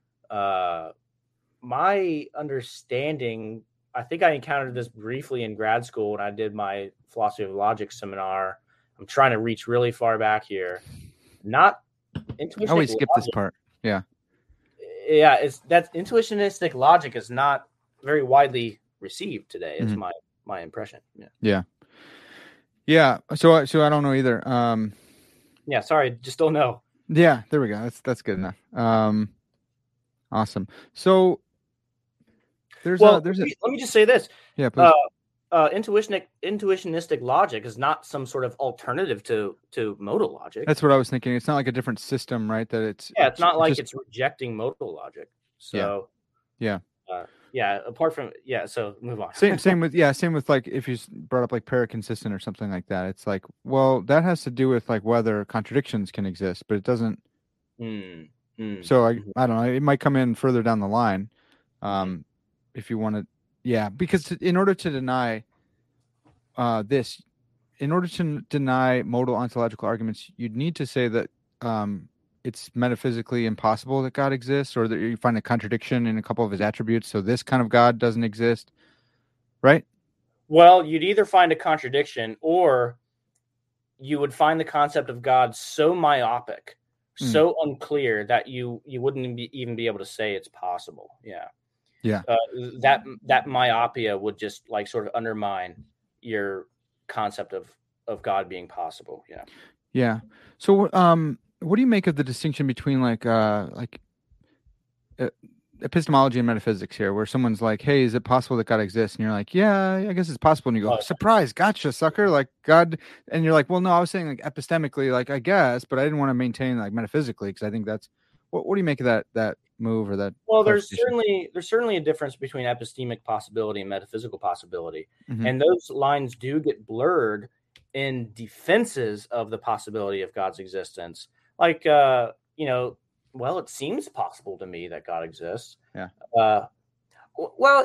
My understanding, I think I encountered this briefly in grad school when I did my philosophy of logic seminar. I'm trying to reach really far back here. Not intuitionistic. I always skip this part. Yeah. It's that intuitionistic logic is not very widely received today. Is my impression. Yeah. So I don't know either. Yeah, sorry, just don't know. Yeah, there we go. That's good enough. Awesome. So Well, there's a let me just say this. yeah, Uh, please. intuitionistic logic is not some sort of alternative to modal logic. That's what I was thinking. It's not like a different system, right? That Yeah, it's not it like just it's rejecting modal logic. yeah. So, Yeah. yeah, apart from so move on. Same with like if you brought up like paraconsistent or something like that. It's like, well, that has to do with like whether contradictions can exist, but it doesn't. Mm, mm, So mhm, I don't know. It might come in further down the line, mhm. if you want to. Yeah, because in order to deny this, in order to deny modal ontological arguments, you'd need to say that it's metaphysically impossible that God exists, or that you find a contradiction in a couple of his attributes. So this kind of God doesn't exist, right? Well, you'd either find a contradiction or you would find the concept of God so myopic, Mm, so unclear that you wouldn't even be able to say it's possible. Yeah. yeah. uh, that myopia would just like sort of undermine your concept of God being possible. Yeah. Yeah. So, what do you make of the distinction between uh, epistemology and metaphysics here, where someone's like, "Hey, is it possible that God exists?" And you're like, "Yeah, I guess it's possible." And you go, Oh, "Surprise, gotcha, sucker!" Like God, and you're like, "Well, no, I was saying like epistemically, like I guess, but I didn't want to maintain like metaphysically because I think that's what do you make of that move or that well, clarification?" there's certainly a difference between epistemic possibility and metaphysical possibility, Hmm. and those lines do get blurred in defenses of the possibility of God's existence. Like, well, it seems possible to me that God exists. Yeah. Uh, well,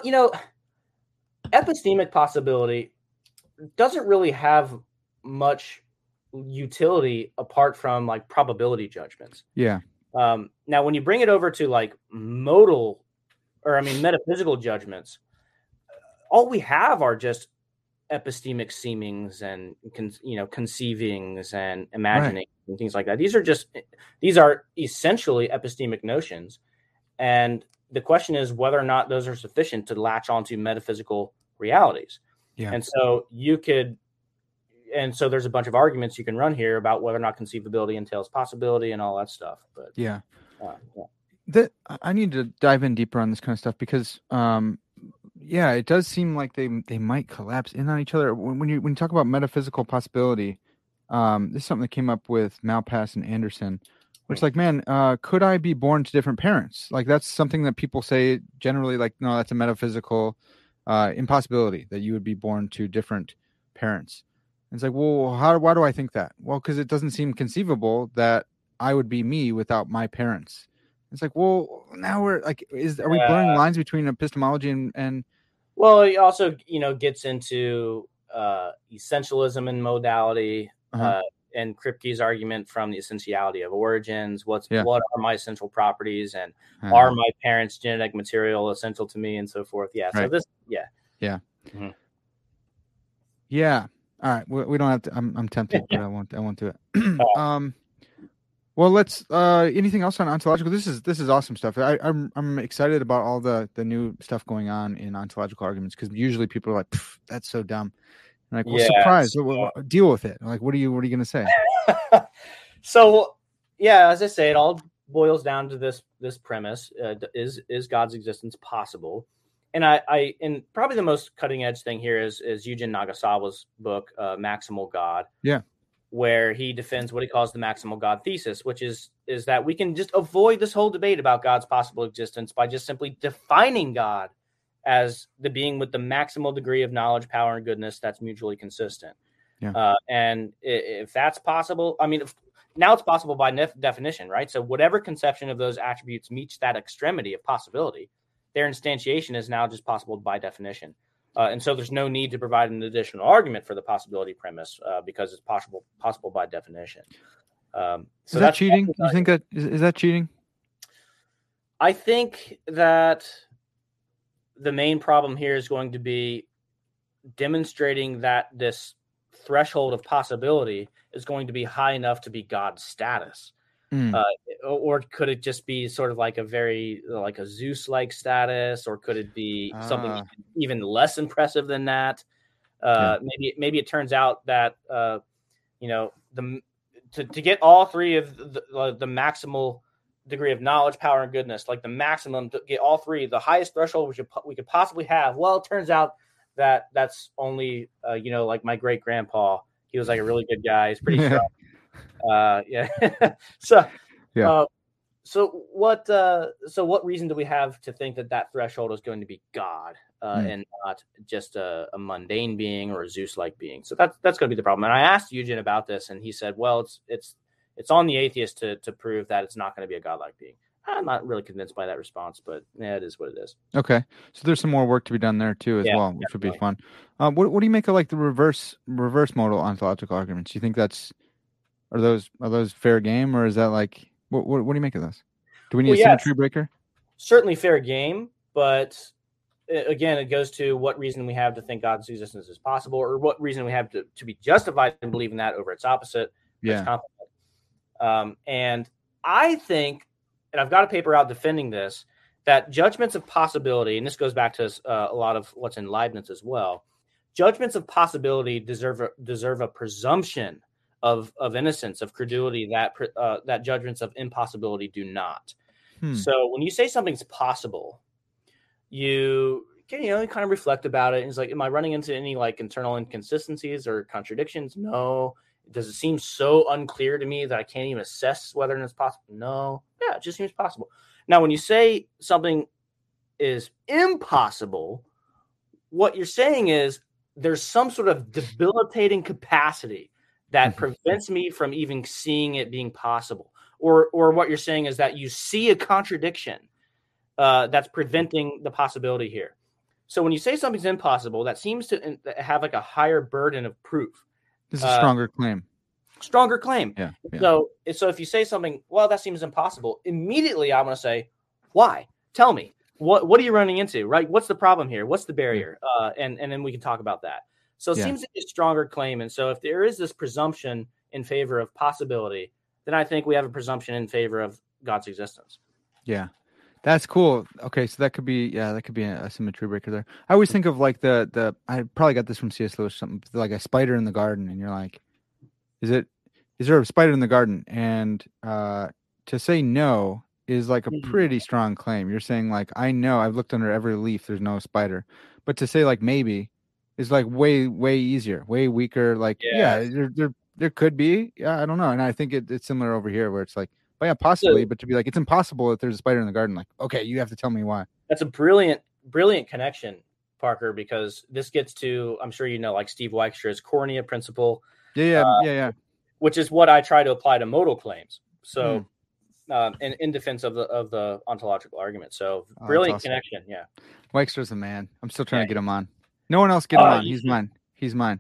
epistemic possibility doesn't really have much utility apart from like probability judgments. Yeah. Now, when you bring it over to like modal, or I mean metaphysical judgments, all we have are just epistemic seemings and conceivings and Right. imagining and things like that. These are essentially epistemic notions, and the question is whether or not those are sufficient to latch onto metaphysical realities. Yeah. And so there's a bunch of arguments you can run here about whether or not conceivability entails possibility and all that stuff. But Yeah. yeah. That I need to dive in deeper on this kind of stuff because yeah, it does seem like they might collapse in on each other when you talk about metaphysical possibility. This is something that came up with Malpass and Anderson, where it's like, man, could I be born to different parents? Like that's something that people say generally, like, no, that's a metaphysical impossibility that you would be born to different parents. And it's like, well, why do I think that? Well, because it doesn't seem conceivable that I would be me without my parents. It's like, well, now we're like, are we blurring lines between epistemology and Well, it also gets into essentialism and modality, uh-huh. and Kripke's argument from the essentiality of origins. What Yeah. are my essential properties, and are Uh-huh. my parents' genetic material essential to me, and so forth. Yeah. So Right. this, Yeah. Mhm. Yeah. All right. We don't have to. I'm tempted, but I won't do it. Uh, Well, let's. Anything else on ontological? This is awesome stuff. I'm excited about all the new stuff going on in ontological arguments because usually people are like, "That's so dumb." And like, well, yeah. surprise. Deal with it. Like, what are you gonna say? So, yeah, as I say, it all boils down to this premise: is God's existence possible? And and probably the most cutting edge thing here is Eugen Nagasawa's book, Maximal God. Yeah. Where he defends what he calls the maximal God thesis, which is that we can just avoid this whole debate about God's possible existence by just simply defining God as the being with the maximal degree of knowledge, power, and goodness that's mutually consistent. Yeah. And if that's possible, I mean, now it's possible by definition, right? So whatever conception of those attributes meets that extremity of possibility, their instantiation is now just possible by definition. And so there's no need to provide an additional argument for the possibility premise because it's possible by definition. So Is that cheating? You think that is that cheating? I think that the main problem here is going to be demonstrating that this threshold of possibility is going to be high enough to be God's status. Mm. Or could it just be sort of like a Zeus-like status, or could it be something even less impressive than that? Maybe it turns out that to get all three of the maximal degree of knowledge, power, and goodness, like the maximum to get all three, the highest threshold we could possibly have. Well, it turns out that that's only like my great grandpa. He was like a really good guy. He's pretty strong. So what reason do we have to think that threshold is going to be God and not just a mundane being or a Zeus-like being? So that's going to be the problem. And I asked Eugen about this, and he said, well, it's on the atheist to prove that it's not going to be a godlike being. I'm not really convinced by that response, but yeah, it is what it is. Okay, so there's some more work to be done there too, as well, which would be fun. What do you make of like the reverse modal ontological arguments? Do you think are those fair game, or is that like what do you make of those? Do we need a symmetry breaker? Certainly fair game, but again, it goes to what reason we have to think God's existence is possible, or what reason we have to be justified in believing that over its opposite. Yeah. And I think, and I've got a paper out defending this, that judgments of possibility, and this goes back to a lot of what's in Leibniz as well, judgments of possibility deserve a presumption of innocence, of credulity, that judgments of impossibility do not. So when you say something's possible, you can kind of reflect about it. And it's like, am I running into any like internal inconsistencies or contradictions? No. Does it seem so unclear to me that I can't even assess whether it's possible? No. Yeah, it just seems possible. Now, when you say something is impossible, what you're saying is there's some sort of debilitating capacity that prevents me from even seeing it being possible. Or what you're saying is that you see a contradiction that's preventing the possibility here. So when you say something's impossible, that seems to have like a higher burden of proof. This is a stronger claim. Stronger claim. Yeah. So if you say something, well, that seems impossible, immediately I'm going to say, why? Tell me. What are you running into, right? What's the problem here? What's the barrier? And then we can talk about that. So it seems to be a stronger claim. And so if there is this presumption in favor of possibility, then I think we have a presumption in favor of God's existence. Yeah. That's cool. Okay, so that could be a symmetry breaker there. I always think of like the I probably got this from C.S. Lewis, something like a spider in the garden, and you're like, is there a spider in the garden? And to say no is like a pretty strong claim. You're saying like, I know I've looked under every leaf, there's no spider. But to say like maybe is like way easier, way weaker. Like there could be. Yeah, I don't know. And I think it's similar over here where it's like, well, yeah, possibly, but to be like, it's impossible if there's a spider in the garden. Like, okay, you have to tell me why. That's a brilliant connection, Parker, because this gets to, I'm sure like Steve Wykstra's cornea principle. Yeah. Which is what I try to apply to modal claims. So, in defense of the ontological argument. So, brilliant awesome connection. Yeah. Wykstra's a man. I'm still trying to get him on. No one else get him on. He's mine.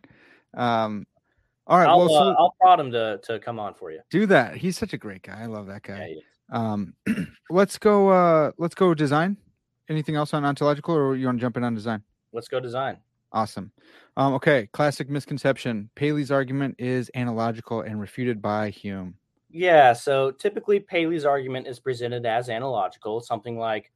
All right. I'll prod him to come on for you. Do that. He's such a great guy. I love that guy. Yeah, let's go design. Anything else on ontological, or you want to jump in on design? Let's go design. Awesome. Okay. Classic misconception. Paley's argument is analogical and refuted by Hume. Yeah. So typically Paley's argument is presented as analogical, something like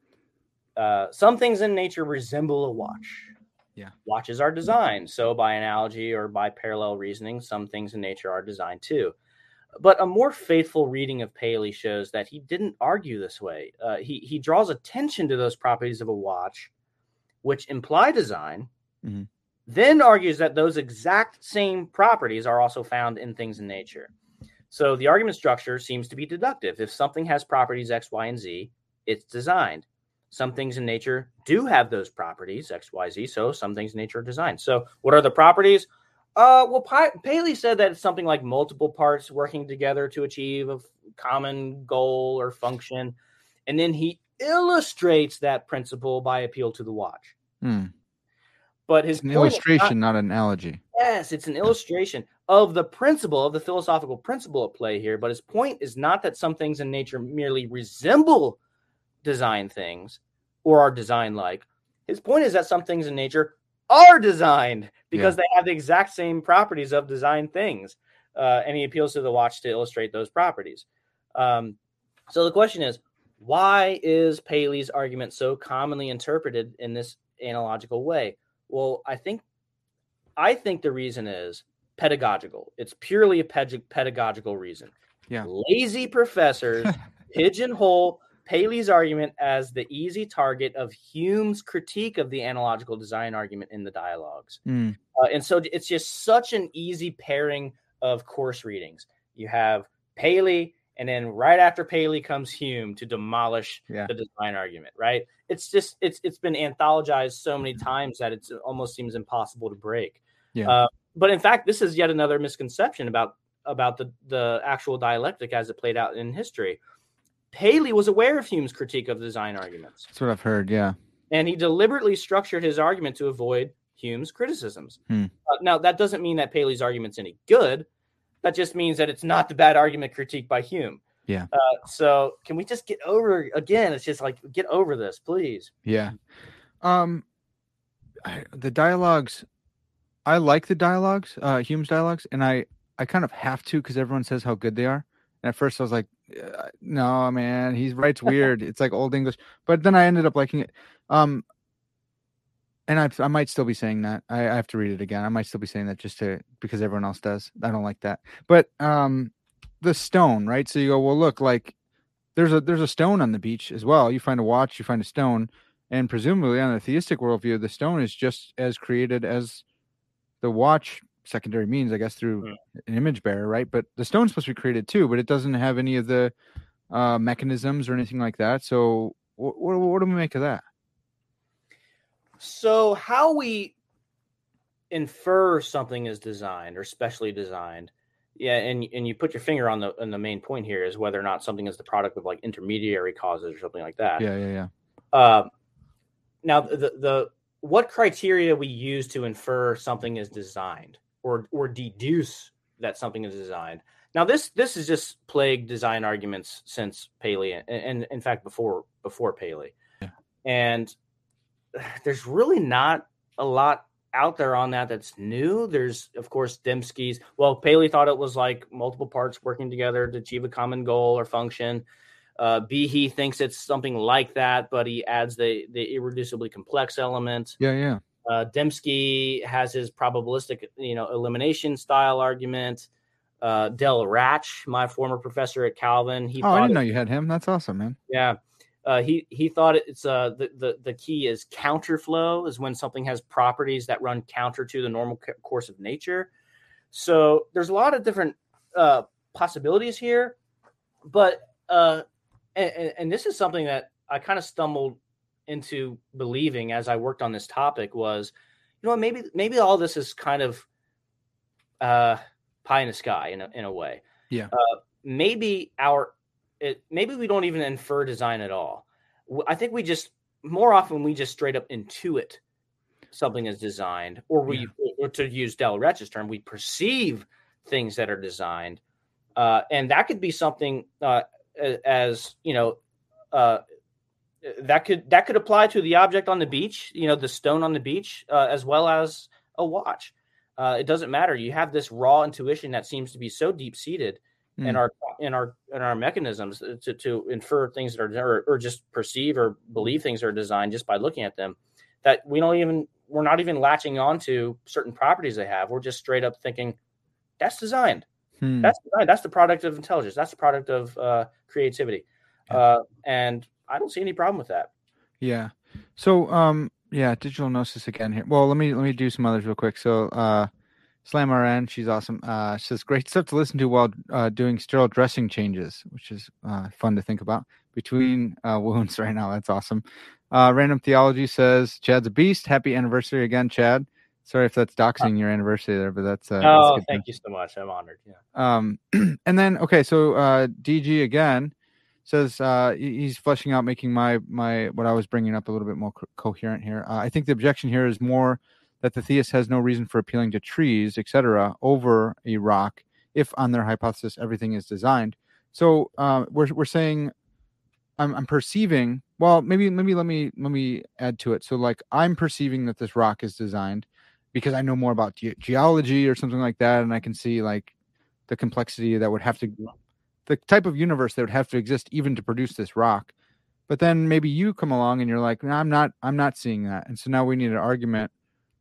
some things in nature resemble a watch. Yeah. Watches are designed. So by analogy or by parallel reasoning, some things in nature are designed too. But a more faithful reading of Paley shows that he didn't argue this way. He draws attention to those properties of a watch, which imply design, then argues that those exact same properties are also found in things in nature. So the argument structure seems to be deductive. If something has properties X, Y, and Z, it's designed. Some things in nature do have those properties, X, Y, Z, so some things in nature are designed. So what are the properties? Paley said that it's something like multiple parts working together to achieve a common goal or function. And then he illustrates that principle by appeal to the watch. But it's an illustration, not an analogy. Yes, it's an illustration of the principle, of the philosophical principle at play here. But his point is not that some things in nature merely resemble design things or are design-like. His point is that some things in nature are designed because they have the exact same properties of design things. And he appeals to the watch to illustrate those properties. So the question is, why is Paley's argument so commonly interpreted in this analogical way? Well, I think I think the reason is pedagogical. It's purely a pedagogical reason. Yeah. Lazy professors pigeonhole Paley's argument as the easy target of Hume's critique of the analogical design argument in the dialogues. Mm. And so it's just such an easy pairing of course readings. You have Paley, and then right after Paley comes Hume to demolish the design argument, right? It's just it's been anthologized so many times that it almost seems impossible to break. Yeah. But in fact, this is yet another misconception about the actual dialectic as it played out in history. Paley was aware of Hume's critique of the design arguments. That's what I've heard, yeah. And he deliberately structured his argument to avoid Hume's criticisms. Now, that doesn't mean that Paley's argument's any good. That just means that it's not the bad argument critiqued by Hume. Yeah. So can we just get over, again, it's just like, get over this, please. Yeah. The dialogues, I like the dialogues, Hume's dialogues, and I kind of have to because everyone says how good they are. And at first I was like, no, man, he writes weird. It's like old English. But then I ended up liking it. And I might still be saying that. I have to read it again. I might still be saying that because everyone else does. I don't like that. But the stone, right? So you go, well, look, like there's a stone on the beach as well. You find a watch, you find a stone, and presumably on a theistic worldview, the stone is just as created as the watch. Secondary means, I guess, through an image bearer, right? But the stone's supposed to be created too, but it doesn't have any of the mechanisms or anything like that. So what do we make of that? So how we infer something is designed or specially designed, and you put your finger on the main point here is whether or not something is the product of like intermediary causes or something like that. Yeah. Now the what criteria we use to infer something is designed or deduce that something is designed. Now this has just plagued design arguments since Paley, and in fact before Paley. Yeah. And there's really not a lot out there on that's new. There's, of course, Dembski's. Well, Paley thought it was like multiple parts working together to achieve a common goal or function. Behe thinks it's something like that, but he adds the irreducibly complex element. Yeah. Dembski has his probabilistic, elimination style argument. Del Ratch, my former professor at Calvin, I didn't know you had him. That's awesome, man. Yeah. He thought it's the key is counterflow, is when something has properties that run counter to the normal course of nature. So there's a lot of different possibilities here, but and this is something that I kind of stumbled into believing as I worked on this topic was, maybe all this is kind of pie in the sky in a way. Yeah. Maybe we don't even infer design at all. I think more often we just straight up intuit something is designed, or or to use Del Ratch's term, we perceive things that are designed. And that could be something that could apply to the object on the beach, the stone on the beach, as well as a watch. It doesn't matter. You have this raw intuition that seems to be so deep seated in our mechanisms to infer things that are or just perceive or believe things are designed just by looking at them, that we're not even latching on to certain properties they have. We're just straight up thinking that's designed. That's designed. That's the product of intelligence. That's the product of creativity. And I don't see any problem with that. Yeah. So, digital gnosis again here. Well, let me do some others real quick. So, Slam RN, she's awesome. She says great stuff to listen to while doing sterile dressing changes, which is fun to think about between wounds right now. That's awesome. Random Theology says Chad's a beast. Happy anniversary again, Chad. Sorry if that's doxing your anniversary there, but that's thank you so much. I'm honored. Yeah. And then so DG again says he's fleshing out, making my what I was bringing up a little bit more coherent here. I think the objection here is more that the theist has no reason for appealing to trees, etc., over a rock if, on their hypothesis, everything is designed. So we're saying I'm perceiving. Well, maybe let me add to it. So like I'm perceiving that this rock is designed because I know more about geology or something like that, and I can see like the complexity that would have to, the type of universe that would have to exist even to produce this rock. But then maybe you come along and you're like, no, I'm not seeing that, and so now we need an argument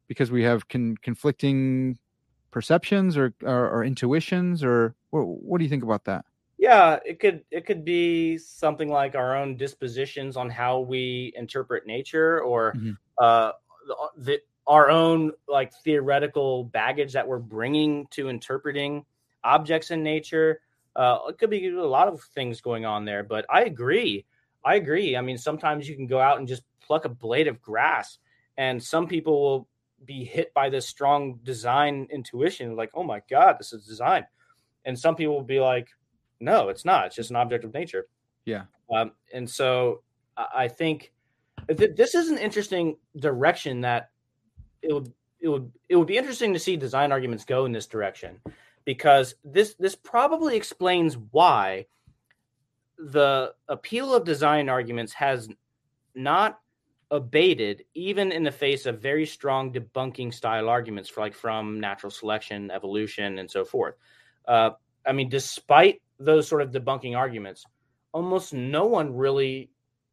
because we have conflicting perceptions or intuitions, or what do you think about that? Yeah, it could be something like our own dispositions on how we interpret nature, or Mm-hmm. uh, our own like theoretical baggage that we're bringing to interpreting objects in nature. It could be a lot of things going on there, but I agree. I agree. I mean, sometimes you can go out and just pluck a blade of grass, and some people will be hit by this strong design intuition, like, oh my God, this is design. And some people will be like, no, it's not. It's just an object of nature. Yeah. And so I think this is an interesting direction that it would be interesting to see design arguments go in this direction, because this probably explains why the appeal of design arguments has not abated even in the face of very strong debunking style arguments from natural selection, evolution, and so forth. I mean, despite those sort of debunking arguments, almost no one really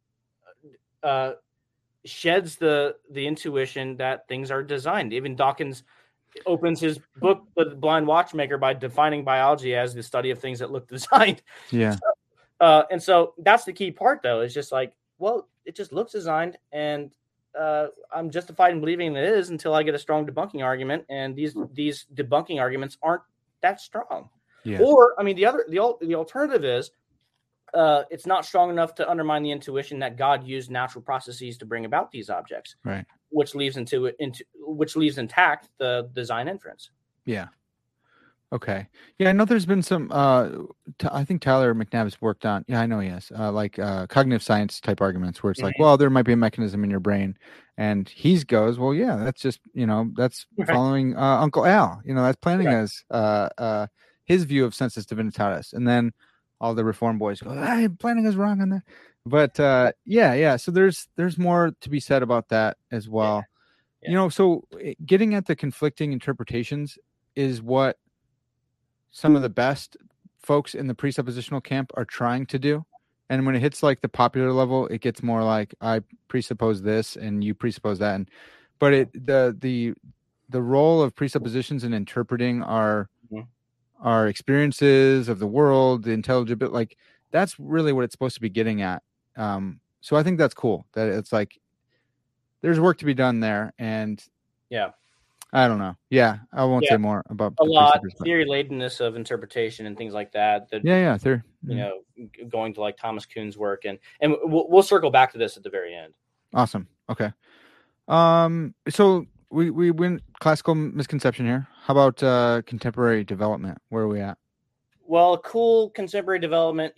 sheds the intuition that things are designed. Even Dawkins opens his book, The Blind Watchmaker, by defining biology as the study of things that look designed. Yeah. And so that's the key part, though. It's just like, well, it just looks designed, and I'm justified in believing it is until I get a strong debunking argument, and these debunking arguments aren't that strong. Yeah. Or, I mean, the alternative is it's not strong enough to undermine the intuition that God used natural processes to bring about these objects, right? Which leaves intact the design inference. Yeah. Okay. Yeah, I know there's been some. I think Tyler McNabb's worked on. Yeah, I know he has. Cognitive science type arguments where it's like, well, there might be a mechanism in your brain, and he goes, well, yeah, that's just that's following Uncle Al. That's planning as his view of sensus divinitatis, and then all the reform boys go, hey, planning is wrong on that. But yeah. So there's more to be said about that as well. Yeah. So getting at the conflicting interpretations is what some of the best folks in the presuppositional camp are trying to do. And when it hits like the popular level, it gets more like I presuppose this and you presuppose that. But the role of presuppositions in interpreting our experiences of the world, the intelligibility, like that's really what it's supposed to be getting at. So I think that's cool that it's like there's work to be done there. And yeah, I don't know. Yeah, I won't say more about a lot theory ladenness of interpretation and things like that. Going to like Thomas Kuhn's work, and we'll circle back to this at the very end. Awesome. Okay. So we went classical misconception here. How about contemporary development? Where are we at? Well, cool contemporary development.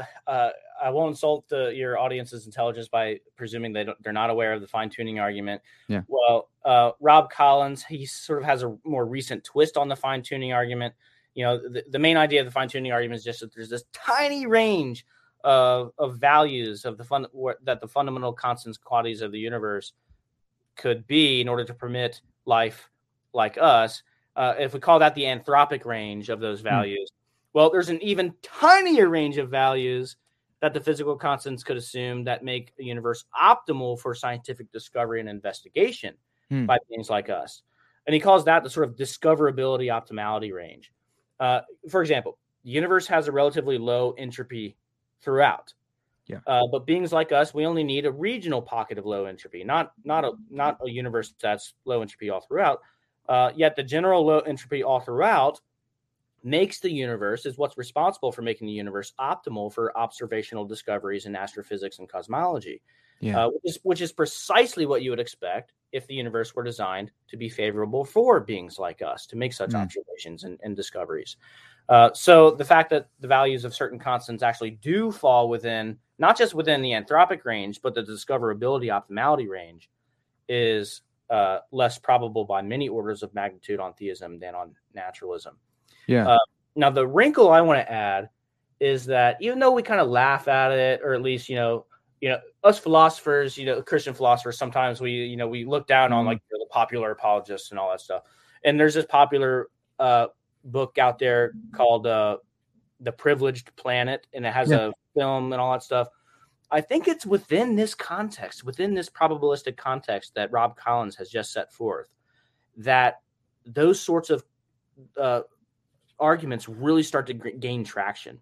I won't insult your audience's intelligence by presuming they're not aware of the fine-tuning argument. Yeah. Well, Rob Collins, he sort of has a more recent twist on the fine-tuning argument. The main idea of the fine-tuning argument is just that there's this tiny range of values of that the fundamental constants quantities of the universe could be in order to permit life like us. If we call that the anthropic range of those values, well, there's an even tinier range of values that the physical constants could assume that make a universe optimal for scientific discovery and investigation by beings like us. And he calls that the sort of discoverability optimality range. For example, the universe has a relatively low entropy throughout. Yeah. But beings like us, we only need a regional pocket of low entropy, not a universe that's low entropy all throughout. Yet the general low entropy all throughout makes the universe, is what's responsible for making the universe optimal for observational discoveries in astrophysics and cosmology. Yeah. Which is precisely what you would expect if the universe were designed to be favorable for beings like us to make such observations and discoveries. So the fact that the values of certain constants actually do fall within, not just within the anthropic range, but the discoverability optimality range is less probable by many orders of magnitude on theism than on naturalism. Yeah. Now, the wrinkle I want to add is that even though we kind of laugh at it, or at least, us philosophers, Christian philosophers, sometimes we look down on like the popular apologists and all that stuff. And there's this popular book out there called The Privileged Planet, and it has a film and all that stuff. I think it's within this context, within this probabilistic context that Rob Collins has just set forth, that those sorts of arguments really start to gain traction.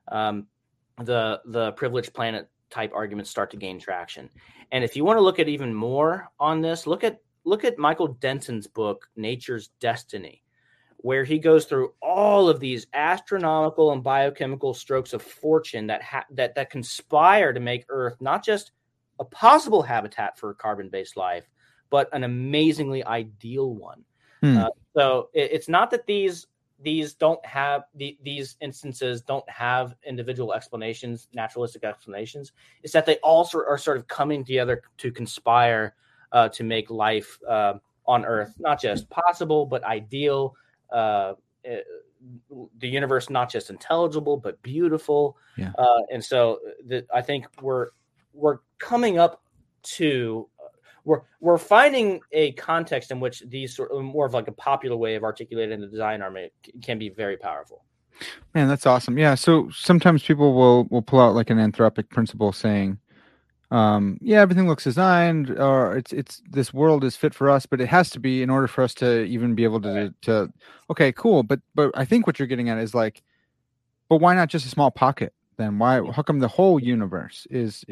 The privileged planet type arguments start to gain traction. And if you want to look at even more on this, look at Michael Denton's book, Nature's Destiny, where he goes through all of these astronomical and biochemical strokes of fortune that conspire to make Earth not just a possible habitat for carbon-based life, but an amazingly ideal one. So it's not that these don't have these instances don't have individual explanations, naturalistic explanations. It's that they all are sort of coming together to conspire to make life on Earth not just possible but ideal. The universe not just intelligible but beautiful. Yeah. And so I think we're coming up to. We're finding a context in which these sort of more of like a popular way of articulating the design argument can be very powerful. Man, that's awesome. Yeah. So sometimes people will pull out like an anthropic principle saying, everything looks designed, or it's this world is fit for us, but it has to be in order for us to even be able to okay, cool. But I think what you're getting at is like, but why not just a small pocket then? How come the whole universe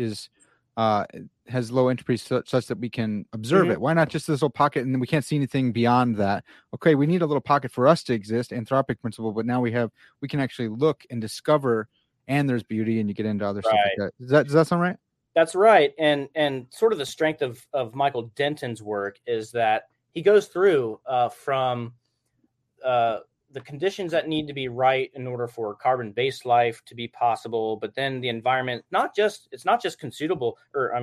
has low entropy such that we can observe it? Why not just this little pocket and then we can't see anything beyond that? Okay, we need a little pocket for us to exist, anthropic principle, but now we can actually look and discover, and there's beauty, and you get into other stuff like that. Does that sound right? That's right. And sort of the strength of Michael Denton's work is that he goes through from the conditions that need to be right in order for carbon-based life to be possible, but then the environment it's not just suitable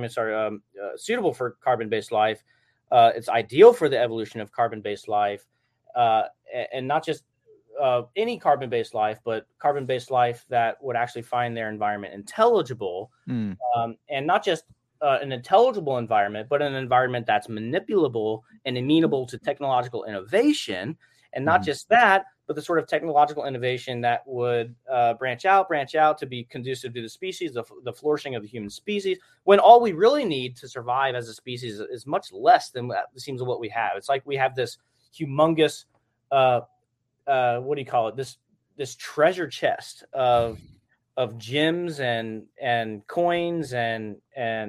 for carbon-based life. It's ideal for the evolution of carbon-based life, and not just any carbon-based life, but carbon-based life that would actually find their environment intelligible, and not just an intelligible environment, but an environment that's manipulable and amenable to technological innovation. And not just that, but the sort of technological innovation that would branch out to be conducive to the species, the flourishing of the human species, when all we really need to survive as a species is much less than it seems what we have. It's like we have this humongous, what do you call it? This treasure chest of gems and coins and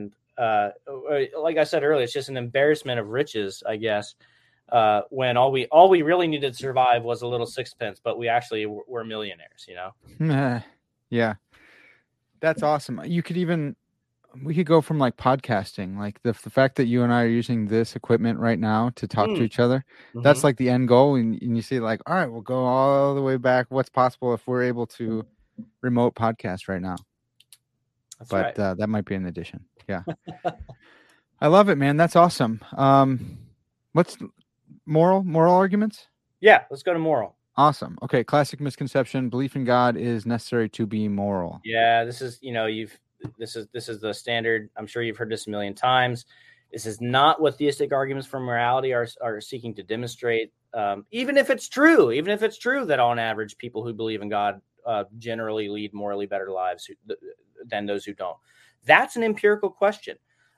like I said earlier, it's just an embarrassment of riches, I guess. When all we really needed to survive was a little sixpence, but we actually were millionaires, you know? Yeah, that's awesome. We could go from like podcasting, like the fact that you and I are using this equipment right now to talk to each other. That's like the end goal. And you see like, all right, we'll go all the way back. What's possible if we're able to remote podcast right now? That's but right. That might be an addition. Yeah. I love it, man. That's awesome. What's moral arguments? Yeah, let's go to moral. Awesome. Okay, classic misconception: belief in God is necessary to be moral. Yeah, this is this is the standard. I'm sure you've heard this a million times. This is not what theistic arguments for morality are seeking to demonstrate. Even if it's true that on average people who believe in God generally lead morally better lives than those who don't. That's an empirical question,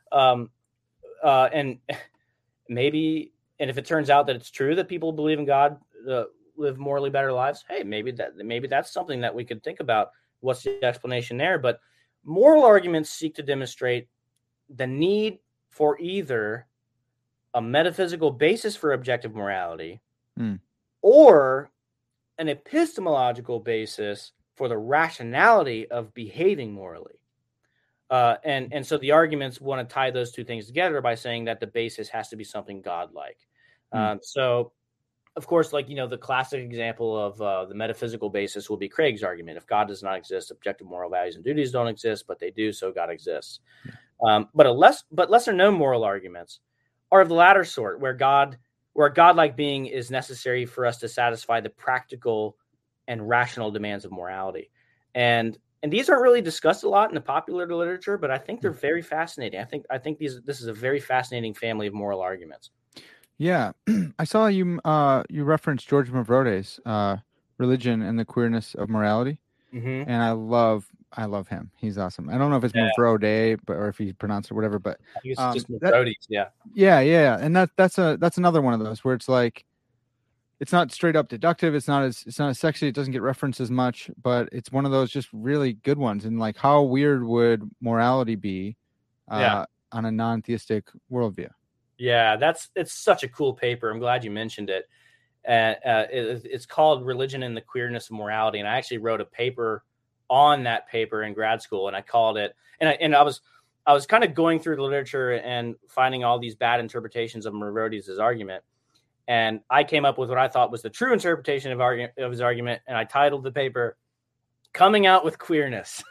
and maybe. And if it turns out that it's true that people believe in God live morally better lives, hey, maybe that's something that we could think about. What's the explanation there? But moral arguments seek to demonstrate the need for either a metaphysical basis for objective morality or an epistemological basis for the rationality of behaving morally. And so the arguments want to tie those two things together by saying that the basis has to be something godlike. So, of course, like, the classic example of the metaphysical basis will be Craig's argument. If God does not exist, objective moral values and duties don't exist, but they do, so God exists. But lesser known moral arguments are of the latter sort, where a godlike being is necessary for us to satisfy the practical and rational demands of morality. And these aren't really discussed a lot in the popular literature, but I think they're very fascinating. I think this is a very fascinating family of moral arguments. Yeah, I saw you referenced George Mavrode's Religion and the Queerness of Morality, and I love I love him. He's awesome. I don't know if it's Yeah. Mavrodey, or if he pronounced it whatever, but I think it's just that, Brody's. Yeah. yeah. And that's another one of those where it's like, it's not straight up deductive. It's not as sexy. It doesn't get referenced as much, but it's one of those just really good ones. And like, how weird would morality be on a non-theistic worldview? Yeah, it's such a cool paper. I'm glad you mentioned it. It's called Religion and the Queerness of Morality. And I actually wrote a paper on that paper in grad school, and I called it, and I was kind of going through the literature and finding all these bad interpretations of Mavrodey's argument. And I came up with what I thought was the true interpretation of his argument. And I titled the paper "Coming Out with Queerness."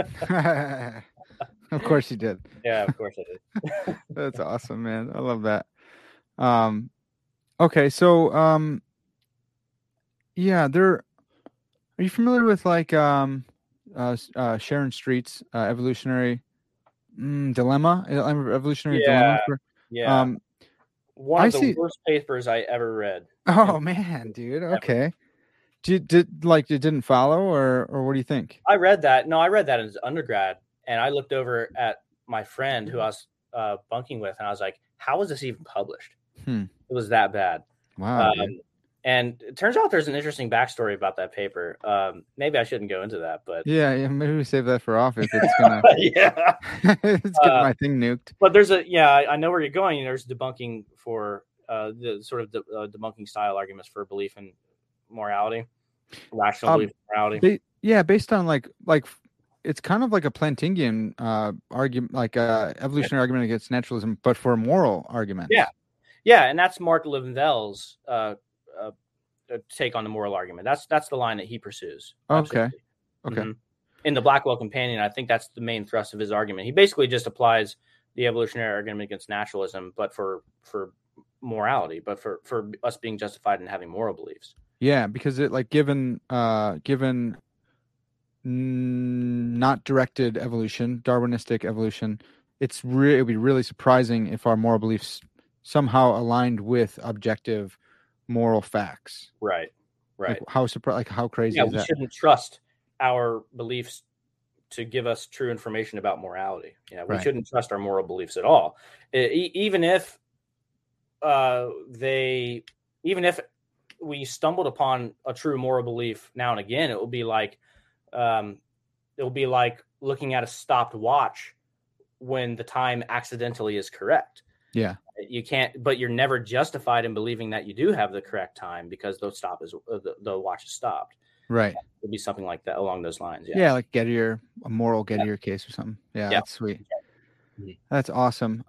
Of course you did. Yeah, of course I did. That's awesome, man. I love that. Okay, so yeah, are you familiar with like Sharon Street's evolutionary dilemma? Evolutionary dilemma. Yeah. One of the worst papers I ever read. Oh man, dude. Okay. Did it didn't follow, or what do you think? I read that. No, I read that as undergrad, and I looked over at my friend who I was bunking with, and I was like, "How was this even published?" It was that bad. Wow. And it turns out there's an interesting backstory about that paper. Maybe I shouldn't go into that, but yeah, maybe we save that for off if it's gonna. Yeah, it's getting my thing nuked. But there's I know where you're going. There's debunking for the sort of debunking style arguments for belief in morality, rational belief in morality. Based on like it's kind of like a Plantingian argument, like evolutionary argument against naturalism, but for a moral argument. Yeah, and that's Mark Levendel's take on the moral argument. That's the line that he pursues. Okay. Mm-hmm. In the Blackwell Companion, I think that's the main thrust of his argument. He basically just applies the evolutionary argument against naturalism, but for morality, but for us being justified in having moral beliefs. Yeah, because it like given not directed evolution, Darwinistic evolution, it would be really surprising if our moral beliefs somehow aligned with objective moral facts. Right. Like how crazy is that? We shouldn't trust our beliefs to give us true information about morality. Yeah, we shouldn't trust our moral beliefs at all. Even if we stumbled upon a true moral belief now and again, it will be like looking at a stopped watch when the time accidentally is correct. Yeah. You can't, but you're never justified in believing that you do have the correct time because the watch is stopped. Right. It would be something like that along those lines. Yeah. Yeah, like a moral Gettier case or something. Yeah, that's sweet. Mm-hmm. That's awesome.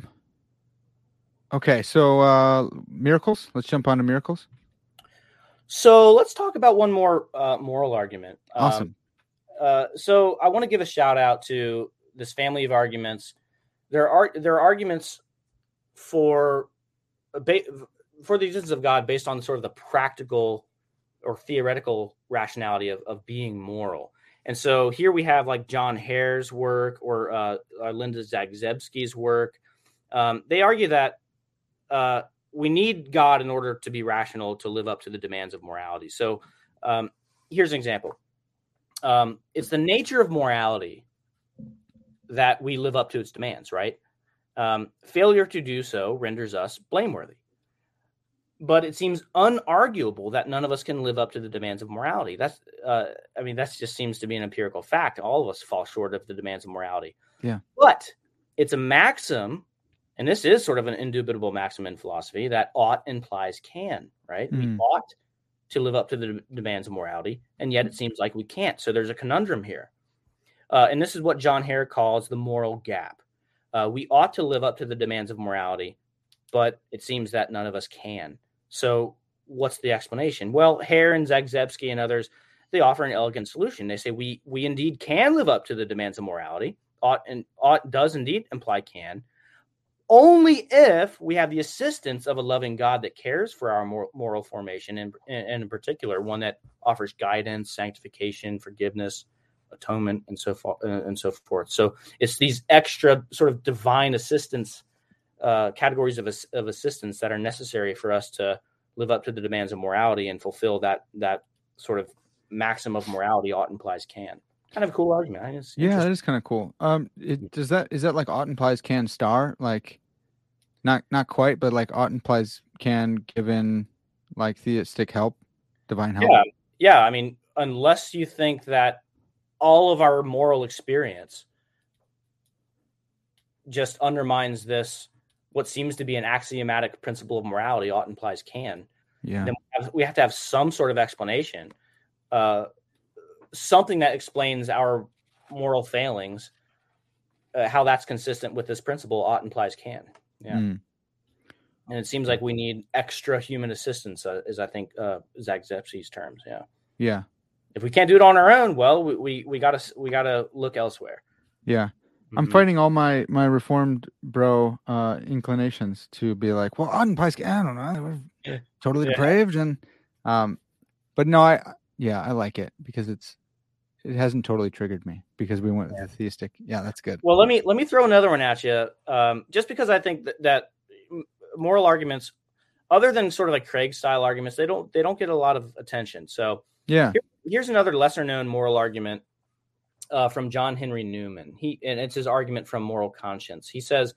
Okay, so miracles. Let's jump on to miracles. So let's talk about one more moral argument. Awesome. So I want to give a shout out to this family of arguments. There are arguments for the existence of God based on sort of the practical or theoretical rationality of being moral. And so here we have like John Hare's work or Linda Zagzebski's work. They argue that we need God in order to be rational, to live up to the demands of morality. So here's an example. It's the nature of morality that we live up to its demands, right? Failure to do so renders us blameworthy. But it seems unarguable that none of us can live up to the demands of morality. That just seems to be an empirical fact. All of us fall short of the demands of morality. Yeah. But it's a maxim, and this is sort of an indubitable maxim in philosophy, that ought implies can, right? We ought to live up to the demands of morality, and yet it seems like we can't. So there's a conundrum here. And this is what John Hare calls the moral gap. We ought to live up to the demands of morality, but it seems that none of us can. So what's the explanation? Well, Hare and Zagzebski and others, they offer an elegant solution. They say we indeed can live up to the demands of morality. Ought does indeed imply can, only if we have the assistance of a loving God that cares for our moral formation, and in particular, one that offers guidance, sanctification, forgiveness, atonement, and so forth. So it's these extra sort of divine assistance categories of assistance that are necessary for us to live up to the demands of morality and fulfill that sort of maxim of morality ought implies can. kind of a cool argument. It's Yeah, that is kind of cool. Is that like ought implies can star? Like not quite, but like ought implies can given like theistic help, divine help. Yeah, yeah. I mean, unless you think that all of our moral experience just undermines this, what seems to be an axiomatic principle of morality, ought implies can. Yeah. Then we have to have some sort of explanation, something that explains our moral failings, how that's consistent with this principle, ought implies can. Yeah. And it seems like we need extra human assistance, is I think Zagzebski's terms. Yeah. Yeah. If we can't do it on our own, well, we gotta look elsewhere. Yeah. I'm fighting all my reformed bro inclinations to be like, well, ought implies can. I don't know, we're totally depraved, and but no, I like it because it hasn't totally triggered me because we went with the theistic. Yeah, that's good. Well, let me throw another one at you, just because I think that moral arguments, other than sort of like Craig style arguments, they don't get a lot of attention. So yeah, here's another lesser known moral argument from John Henry Newman. And it's his argument from Moral Conscience. He says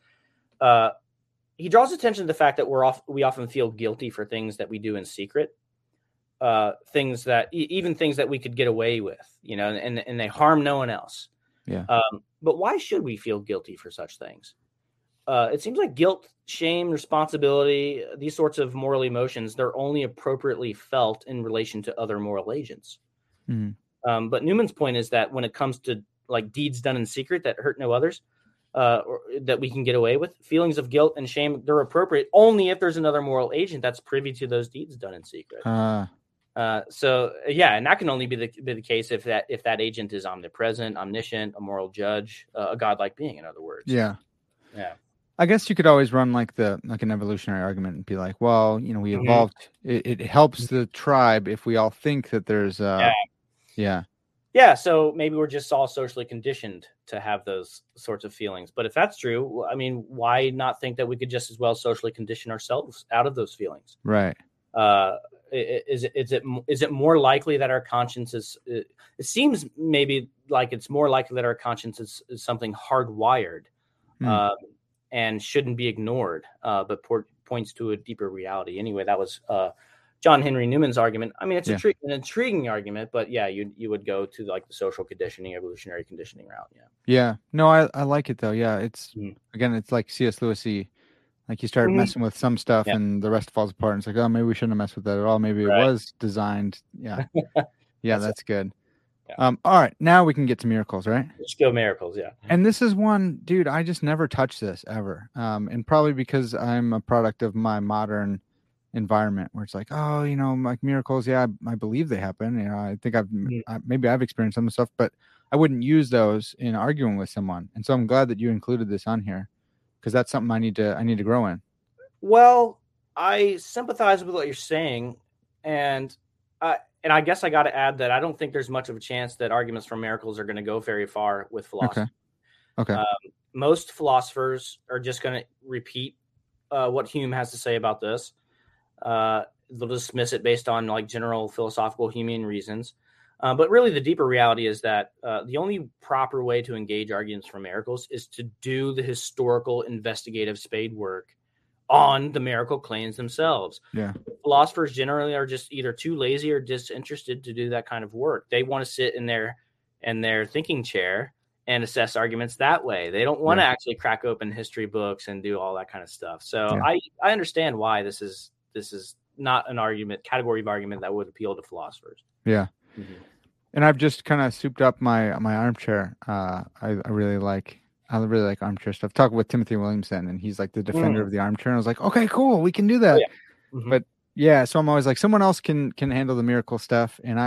he draws attention to the fact that we often feel guilty for things that we do in secret, things that even things that we could get away with, and they harm no one else. Yeah. But why should we feel guilty for such things? It seems like guilt, shame, responsibility, these sorts of moral emotions, they're only appropriately felt in relation to other moral agents. Mm-hmm. But Newman's point is that when it comes to like deeds done in secret that hurt no others, or that we can get away with, feelings of guilt and shame, they're appropriate only if there's another moral agent that's privy to those deeds done in secret. So yeah, and that can only be the case if that agent is omnipresent, omniscient, a moral judge, a godlike being, in other words. Yeah. Yeah. I guess you could always run like an evolutionary argument and be like, well, we evolved. It helps the tribe if we all think that there's Yeah, so maybe we're just all socially conditioned to have those sorts of feelings. But if that's true, I mean, why not think that we could just as well socially condition ourselves out of those feelings? Right. Is it more likely that our conscience is? It seems maybe like it's more likely that our conscience is something hardwired, and shouldn't be ignored, but points to a deeper reality. Anyway, that was John Henry Newman's argument. I mean, it's an intriguing argument, but yeah, you would go to like the social conditioning, evolutionary conditioning route. Yeah. Yeah. No, I like it though. Yeah. It's again, it's like C.S. Lewis-y. Like you start messing with some stuff and the rest falls apart. And it's like, oh, maybe we shouldn't have messed with that at all. Maybe it was designed. Yeah. Yeah. that's good. Yeah. All right. Now we can get to miracles, right? Let's go miracles. Yeah. And this is one, dude, I just never touched this ever. And probably because I'm a product of my modern environment where it's like, oh, like miracles. Yeah, I believe they happen. I think maybe I've experienced some stuff, but I wouldn't use those in arguing with someone. And so I'm glad that you included this on here because that's something I need to grow in. Well, I sympathize with what you're saying. And I guess I got to add that I don't think there's much of a chance that arguments from miracles are going to go very far with philosophy. Okay. Most philosophers are just going to repeat what Hume has to say about this. They'll dismiss it based on like general philosophical Humean reasons. But really the deeper reality is that the only proper way to engage arguments from miracles is to do the historical investigative spade work on the miracle claims themselves. Yeah. Philosophers generally are just either too lazy or disinterested to do that kind of work. They want to sit in their thinking chair and assess arguments that way. They don't want to actually crack open history books and do all that kind of stuff. So I understand why this is not an category of argument that would appeal to philosophers. Yeah. Mm-hmm. And I've just kind of souped up my armchair. I really like armchair stuff. Talking with Timothy Williamson, and he's like the defender of the armchair. And I was like, okay, cool, we can do that. Oh, yeah. Mm-hmm. But yeah, so I'm always like, someone else can handle the miracle stuff, and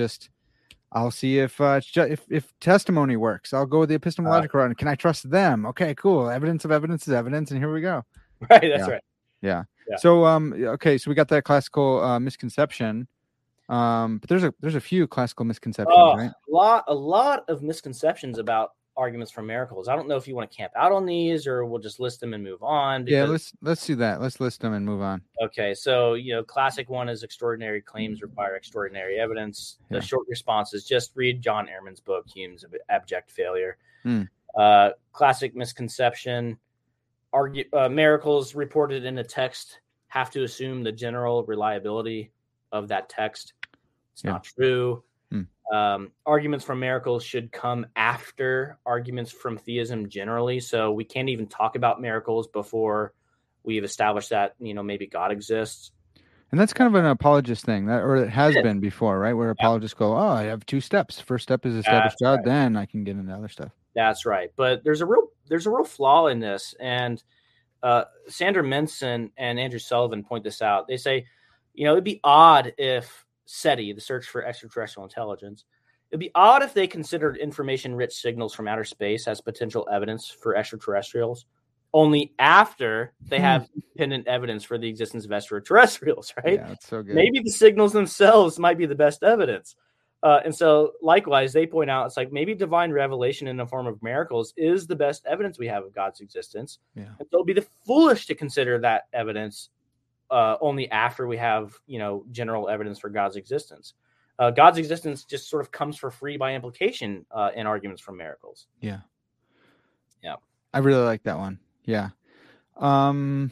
I'll see if testimony works. I'll go with the epistemological route. Can I trust them? Okay, cool. Evidence of evidence is evidence, and here we go. Right, that's right. Yeah. So okay, so we got that classical misconception. But there's a few classical misconceptions, right? A lot of misconceptions about arguments from miracles. I don't know if you want to camp out on these, or we'll just list them and move on. Yeah, let's do that. Let's list them and move on. Okay, so classic one is extraordinary claims require extraordinary evidence. The short response is just read John Ehrman's book, Hume's Abject Failure. Classic misconception: miracles reported in a text have to assume the general reliability of that text. It's not true. Arguments from miracles should come after arguments from theism generally. So we can't even talk about miracles before we've established that, maybe God exists. And that's kind of an apologist thing, or it has been before, right? Where apologists go, I have 2 steps. First step is establish God, then I can get into other stuff. That's right. But there's a real flaw in this. And Sandra Minson and Andrew Sullivan point this out. They say, it'd be odd if SETI, the search for extraterrestrial intelligence, it'd be odd if they considered information-rich signals from outer space as potential evidence for extraterrestrials, only after they have independent evidence for the existence of extraterrestrials, right? Yeah, that's so good. Maybe the signals themselves might be the best evidence. And so, likewise, they point out it's like maybe divine revelation in the form of miracles is the best evidence we have of God's existence. Yeah. And so it'll be the foolish to consider that evidence only after we have, general evidence for God's existence. God's existence just sort of comes for free by implication in arguments from miracles. Yeah. Yeah. I really like that one. Yeah. And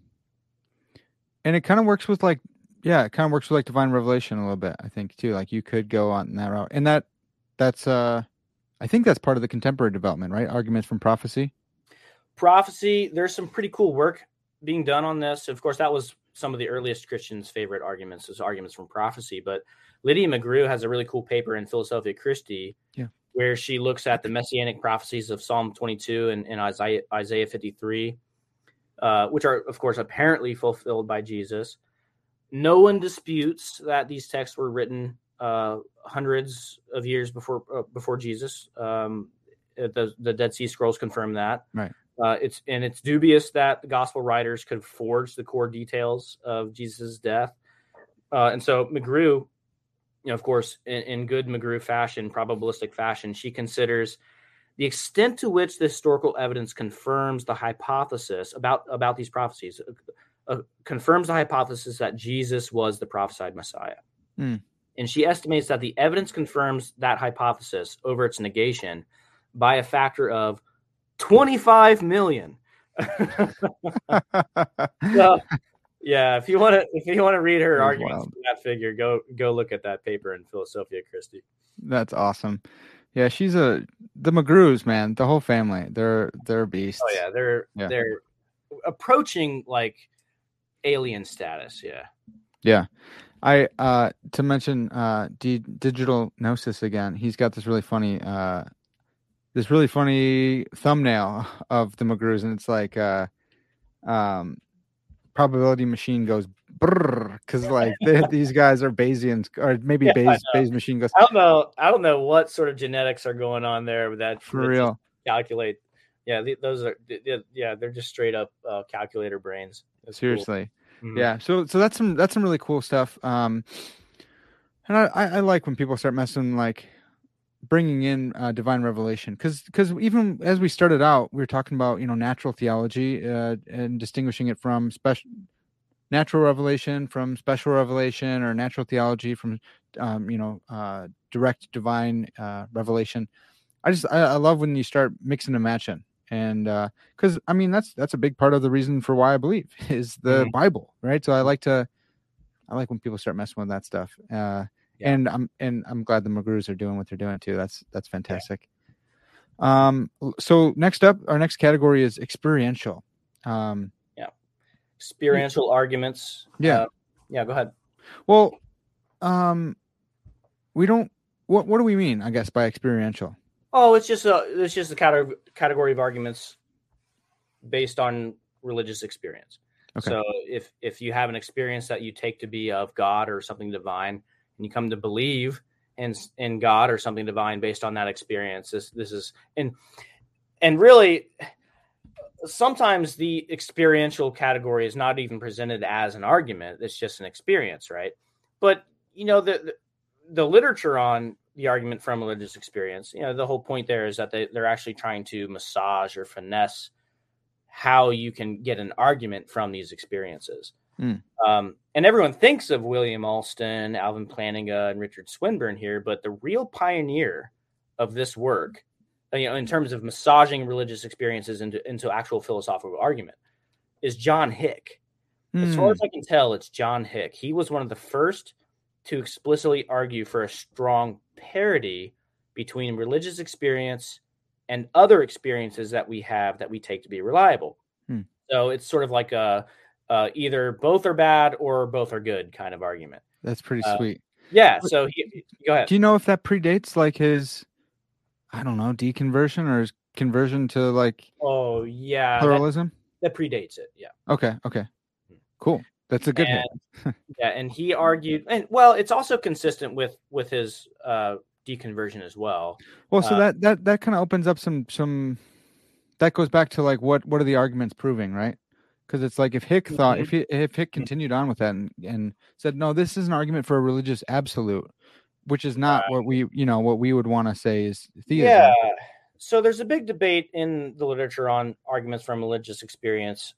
it kind of works with divine revelation a little bit, I think, too. Like you could go on that route. And that's I think that's part of the contemporary development, right? Arguments from prophecy. Prophecy, there's some pretty cool work being done on this. Of course, that was some of the earliest Christians' favorite arguments, is arguments from prophecy. But Lydia McGrew has a really cool paper in Philosophia Christi, where she looks at the messianic prophecies of Psalm 22 and Isaiah 53, which are, of course, apparently fulfilled by Jesus. No one disputes that these texts were written hundreds of years before Jesus. The Dead Sea Scrolls confirm that. Right. It's dubious that the gospel writers could forge the core details of Jesus' death. And so McGrew, of course, in good McGrew fashion, probabilistic fashion, she considers the extent to which the historical evidence confirms the hypothesis about these prophecies, confirms the hypothesis that Jesus was the prophesied Messiah. And she estimates that the evidence confirms that hypothesis over its negation by a factor of 25 million. So, yeah, if you want to read her arguments for that figure, go look at that paper in Philosophia Christi. That's awesome. Yeah, the McGrews, man, the whole family, they're beasts. Oh yeah, they're approaching like alien status. Yeah. I to mention Digital Gnosis again. He's got this really funny thumbnail of the McGrews, and it's like probability machine goes brrr, because like these guys are Bayesians, or maybe Bayes machine goes. I don't know what sort of genetics are going on there that for real calculate. Yeah, they're just straight up calculator brains. That's seriously. Cool. Mm-hmm. Yeah, so that's some really cool stuff. And I like when people start messing, like bringing in divine revelation, because even as we started out, we were talking about natural theology and distinguishing it from natural revelation from special revelation, or natural theology from direct divine revelation. I love when you start mixing and matching. And because that's a big part of the reason for why I believe is the Bible, right? So I like when people start messing with that stuff. And I'm glad the McGrews are doing what they're doing too. That's fantastic. Yeah. So next up, our next category is experiential. Experiential arguments. Yeah. Go ahead. Well, we don't. What do we mean, I guess, by experiential? Oh, it's just a category of arguments based on religious experience. Okay. So if you have an experience that you take to be of God or something divine, and you come to believe in God or something divine based on that experience, this is and really sometimes the experiential category is not even presented as an argument. It's just an experience, right? But the literature on the argument from religious experience, the whole point there is that they're actually trying to massage or finesse how you can get an argument from these experiences. And everyone thinks of William Alston, Alvin Plantinga, and Richard Swinburne here, but the real pioneer of this work, in terms of massaging religious experiences into actual philosophical argument, is John Hick. As far as I can tell, it's John Hick. He was one of the first to explicitly argue for a strong parity between religious experience and other experiences that we have that we take to be reliable. So it's sort of like a either both are bad or both are good kind of argument. That's pretty sweet. Yeah. So go ahead. Do you know if that predates like his, I don't know, deconversion or his conversion to like pluralism? That predates it. Yeah. Okay. Cool. That's a good hit. Yeah, and he argued, and well, it's also consistent with his deconversion as well. Well, so that kind of opens up some. That goes back to like what are the arguments proving, right? Because it's like if Hick thought if Hick continued on with that and said no, this is an argument for a religious absolute, which is not what we would want to say is theism. Yeah. So there's a big debate in the literature on arguments from religious experience,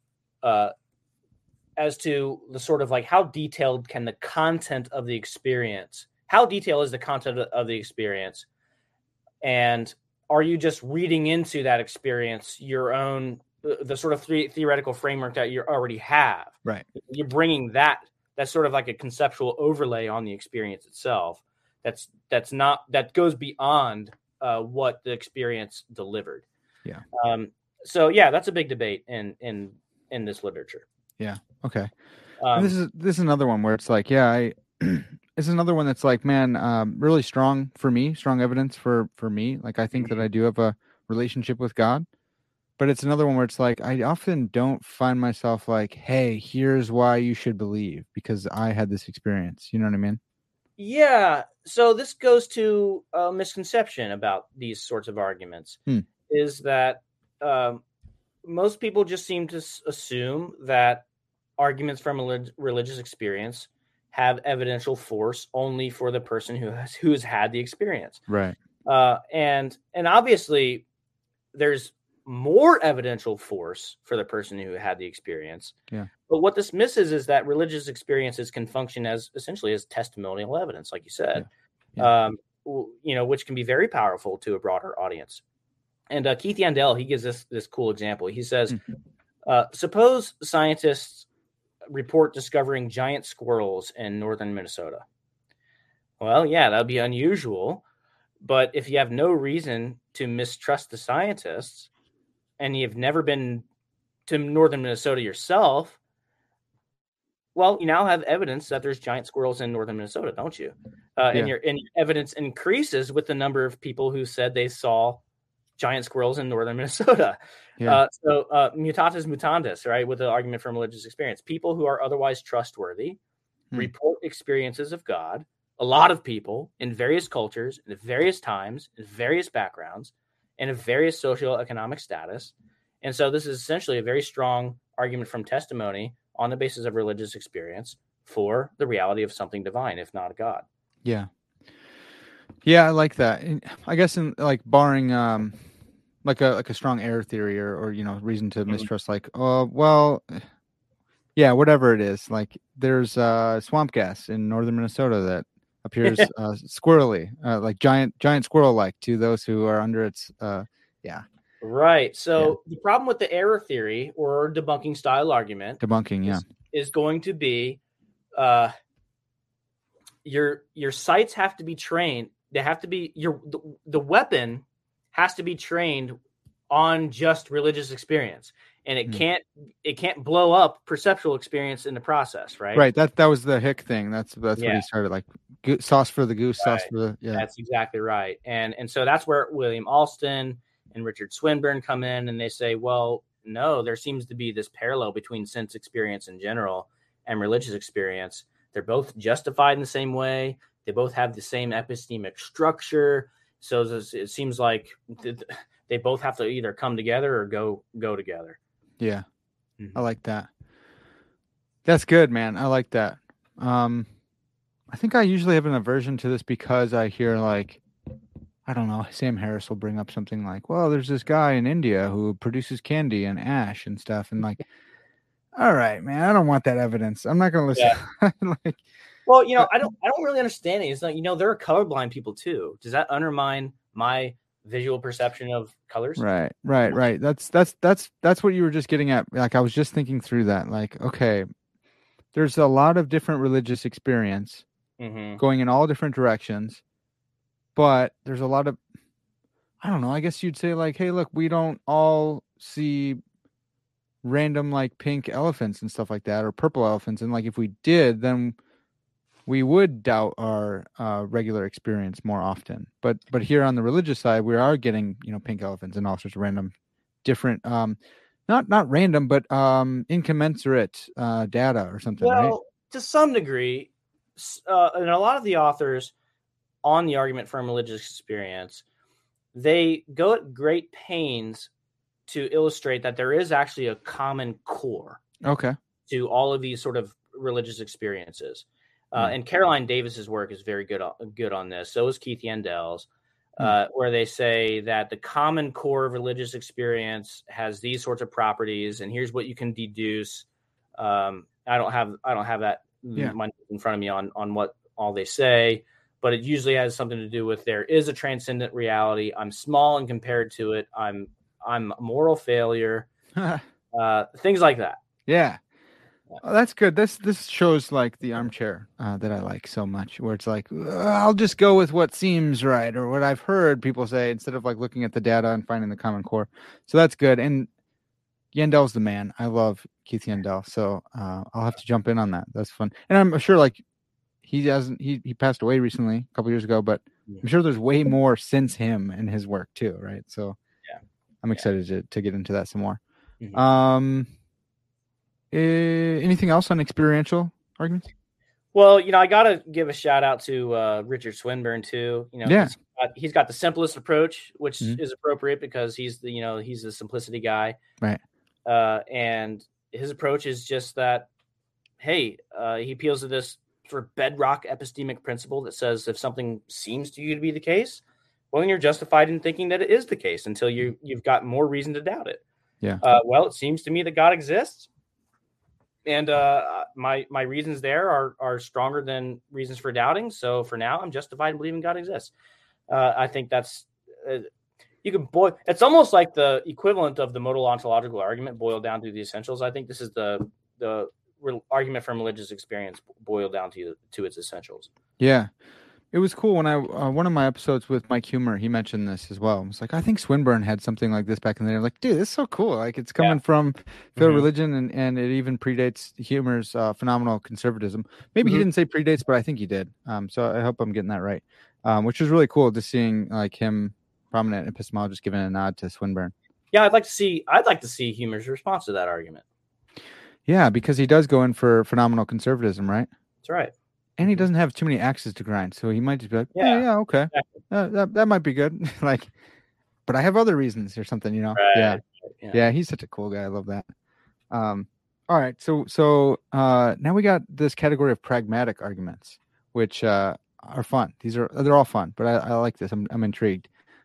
as to the sort of like how detailed can the content of the experience, how detailed is the content of the experience, and are you just reading into that experience your own the sort of theoretical framework that you already have, right? You're bringing that's sort of like a conceptual overlay on the experience itself. That goes beyond what the experience delivered. Yeah. So yeah, that's a big debate in this literature. Yeah. Okay. This is another one where it's like, this is another one that's like, man, really strong for me, strong evidence for me. Like, I think that I do have a relationship with God, but it's another one where it's like, I often don't find myself like, hey, here's why you should believe because I had this experience. You know what I mean? Yeah. So this goes to a misconception about these sorts of arguments is that most people just seem to assume that arguments from a religious experience have evidential force only for the person who has had the experience. Right. And obviously there's more evidential force for the person who had the experience. Yeah. But what this misses is that religious experiences can function as essentially as testimonial evidence, like you said, which can be very powerful to a broader audience. And Keith Yandel, he gives this cool example. He says, suppose scientists report discovering giant squirrels in northern Minnesota. Well, yeah, that would be unusual. But if you have no reason to mistrust the scientists and you've never been to northern Minnesota yourself, well, you now have evidence that there's giant squirrels in northern Minnesota, don't you? And your evidence increases with the number of people who said they saw giant squirrels in northern Minnesota. Yeah. So mutatis mutandis, right? With the argument from religious experience, people who are otherwise trustworthy report experiences of God. A lot of people in various cultures, in various times, in various backgrounds, and of various socioeconomic status. And so this is essentially a very strong argument from testimony on the basis of religious experience for the reality of something divine, if not a God. Yeah. Yeah, I like that. I guess in like barring like a strong error theory or reason to mistrust, like, whatever it is. Like there's swamp gas in northern Minnesota that appears squirrely, like giant squirrel like to those who are under its Right. So the problem with the error theory or debunking style argument is going to be your sites have to be trained. They have to be the weapon has to be trained on just religious experience, and it can't blow up perceptual experience in the process, right? Right. That was the Hick thing. That's what he started, like sauce for the goose, sauce for the That's exactly right. And so that's where William Alston and Richard Swinburne come in, and they say, well, no, there seems to be this parallel between sense experience in general and religious experience. They're both justified in the same way. They both have the same epistemic structure. So it seems like they both have to either come together or go together. Yeah. I like that. That's good, man. I like that. I think I usually have an aversion to this because I hear like I don't know, Sam Harris will bring up something like, well, there's this guy in India who produces candy and ash and stuff. And like, all right, man, I don't want that evidence. I'm not going to listen. Like, well, I don't really understand it. It's like, there are colorblind people too. Does that undermine my visual perception of colors? Right. That's what you were just getting at. Like, I was just thinking through that. Like, okay, there's a lot of different religious experience going in all different directions, but there's a lot of, I don't know, I guess you'd say like, hey, look, we don't all see random like pink elephants and stuff like that, or purple elephants. And like, if we did, then we would doubt our regular experience more often. But here on the religious side, we are getting, pink elephants and all sorts of random, different, not random, but incommensurate data or something, right? To some degree, and a lot of the authors on the argument from religious experience, they go at great pains to illustrate that there is actually a common core to all of these sort of religious experiences. And Caroline Davis's work is very good on this. So is Keith Yandel's, where they say that the common core of religious experience has these sorts of properties, and here's what you can deduce. I don't have that in front of me on what all they say, but it usually has something to do with there is a transcendent reality. I'm small and compared to it, I'm a moral failure. Things like that. Yeah. Oh, that's good. This shows like the armchair that I like so much, where it's like, I'll just go with what seems right or what I've heard people say instead of like looking at the data and finding the common core. So that's good. And Yandel's the man. I love Keith Yandel. So I'll have to jump in on that. That's fun. And I'm sure like he passed away recently, a couple years ago, but I'm sure there's way more since him and his work too. Right. So I'm excited to get into that some more. Anything else on experiential arguments? Well, I got to give a shout out to Richard Swinburne too. He's got the simplest approach, which is appropriate because he's the simplicity guy. Right. And his approach is just that, hey, he appeals to this sort of bedrock epistemic principle that says if something seems to you to be the case, well, then you're justified in thinking that it is the case until you've got more reason to doubt it. Yeah. Well, it seems to me that God exists. And my reasons there are stronger than reasons for doubting. So for now, I'm justified in believing God exists. I think that's you can boil. It's almost like the equivalent of the modal ontological argument boiled down to the essentials. I think this is the argument from religious experience boiled down to its essentials. Yeah. It was cool when I one of my episodes with Mike Humer, he mentioned this as well. I was like, I think Swinburne had something like this back in the day. I'm like, dude, this is so cool. Like it's coming from Phil religion and it even predates Humer's phenomenal conservatism. Maybe he didn't say predates, but I think he did. So I hope I'm getting that right. Which was really cool just seeing like him, prominent epistemologist, giving a nod to Swinburne. Yeah, I'd like to see Humer's response to that argument. Yeah, because he does go in for phenomenal conservatism, right? That's right. And he doesn't have too many axes to grind, so he might just be like, yeah, okay, exactly. That might be good. Like, but I have other reasons or something, Right. Yeah. He's such a cool guy. I love that. All right, so now we got this category of pragmatic arguments, which are fun. They're all fun, but I like this. I'm intrigued.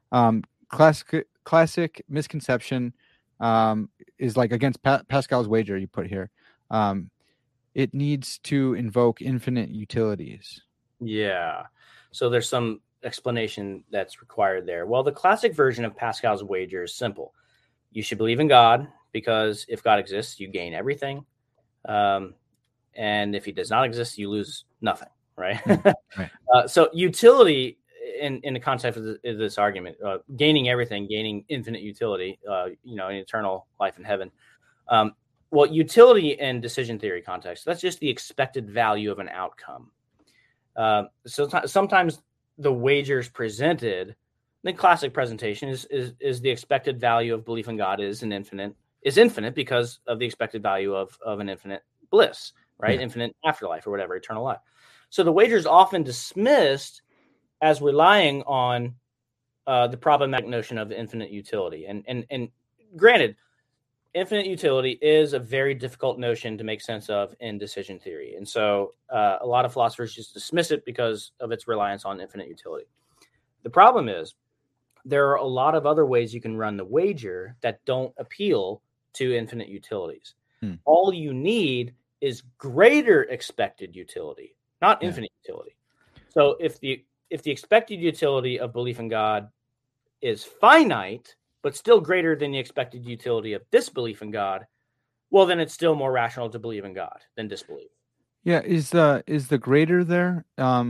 Classic misconception is like against Pascal's wager you put here. It needs to invoke infinite utilities. Yeah. So there's some explanation that's required there. Well, the classic version of Pascal's wager is simple. You should believe in God because if God exists, you gain everything. And if he does not exist, you lose nothing, right? Right. So utility in the context of this argument, gaining everything, gaining infinite utility, in eternal life in heaven. Well, utility in decision theory context, that's just the expected value of an outcome. So sometimes the wagers presented, the classic presentation is the expected value of belief in God is infinite because of the expected value of an infinite bliss, right? Yeah. Infinite afterlife or whatever, eternal life. So the wager is often dismissed as relying on the problematic notion of infinite utility. And granted, infinite utility is a very difficult notion to make sense of in decision theory. And so a lot of philosophers just dismiss it because of its reliance on infinite utility. The problem is there are a lot of other ways you can run the wager that don't appeal to infinite utilities. All you need is greater expected utility, not infinite utility. So if the expected utility of belief in God is finite, but still greater than the expected utility of disbelief in God, well, then it's still more rational to believe in God than disbelieve. Yeah, is the greater there?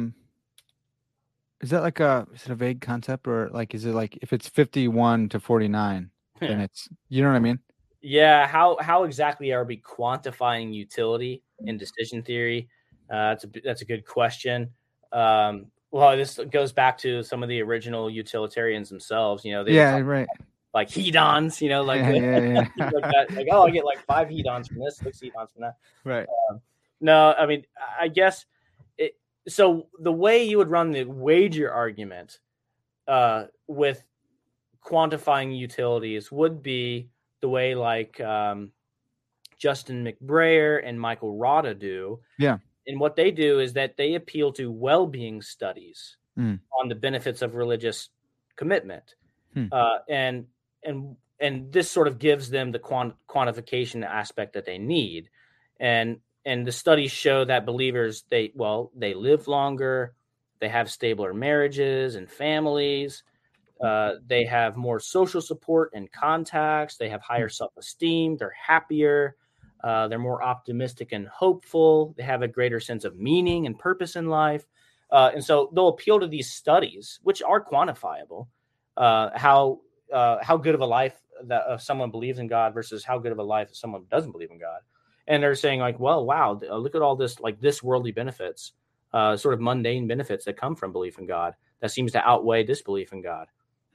Is it a vague concept, or is it like if it's 51 to 49, then it's, you know what I mean? Yeah, how exactly are we quantifying utility in decision theory? That's a good question. Well, this goes back to some of the original utilitarians themselves. They would talk right. like hedons, like that. Like, oh, I get like 5 hedons from this, 6 hedons from that. Right. No, I mean, I guess so the way you would run the wager argument with quantifying utilities would be the way Justin McBrayer and Michael Rada do. Yeah. And what they do is that they appeal to well-being studies on the benefits of religious commitment. And this sort of gives them the quantification aspect that they need. And the studies show that believers, they live longer, they have stabler marriages and families, they have more social support and contacts, they have higher self-esteem, they're happier, they're more optimistic and hopeful, they have a greater sense of meaning and purpose in life. And so they'll appeal to these studies, which are quantifiable, how good of a life that someone believes in God versus how good of a life someone doesn't believe in God. And they're saying like, well, wow, look at all this, this worldly benefits, sort of mundane benefits that come from belief in God that seems to outweigh disbelief in God.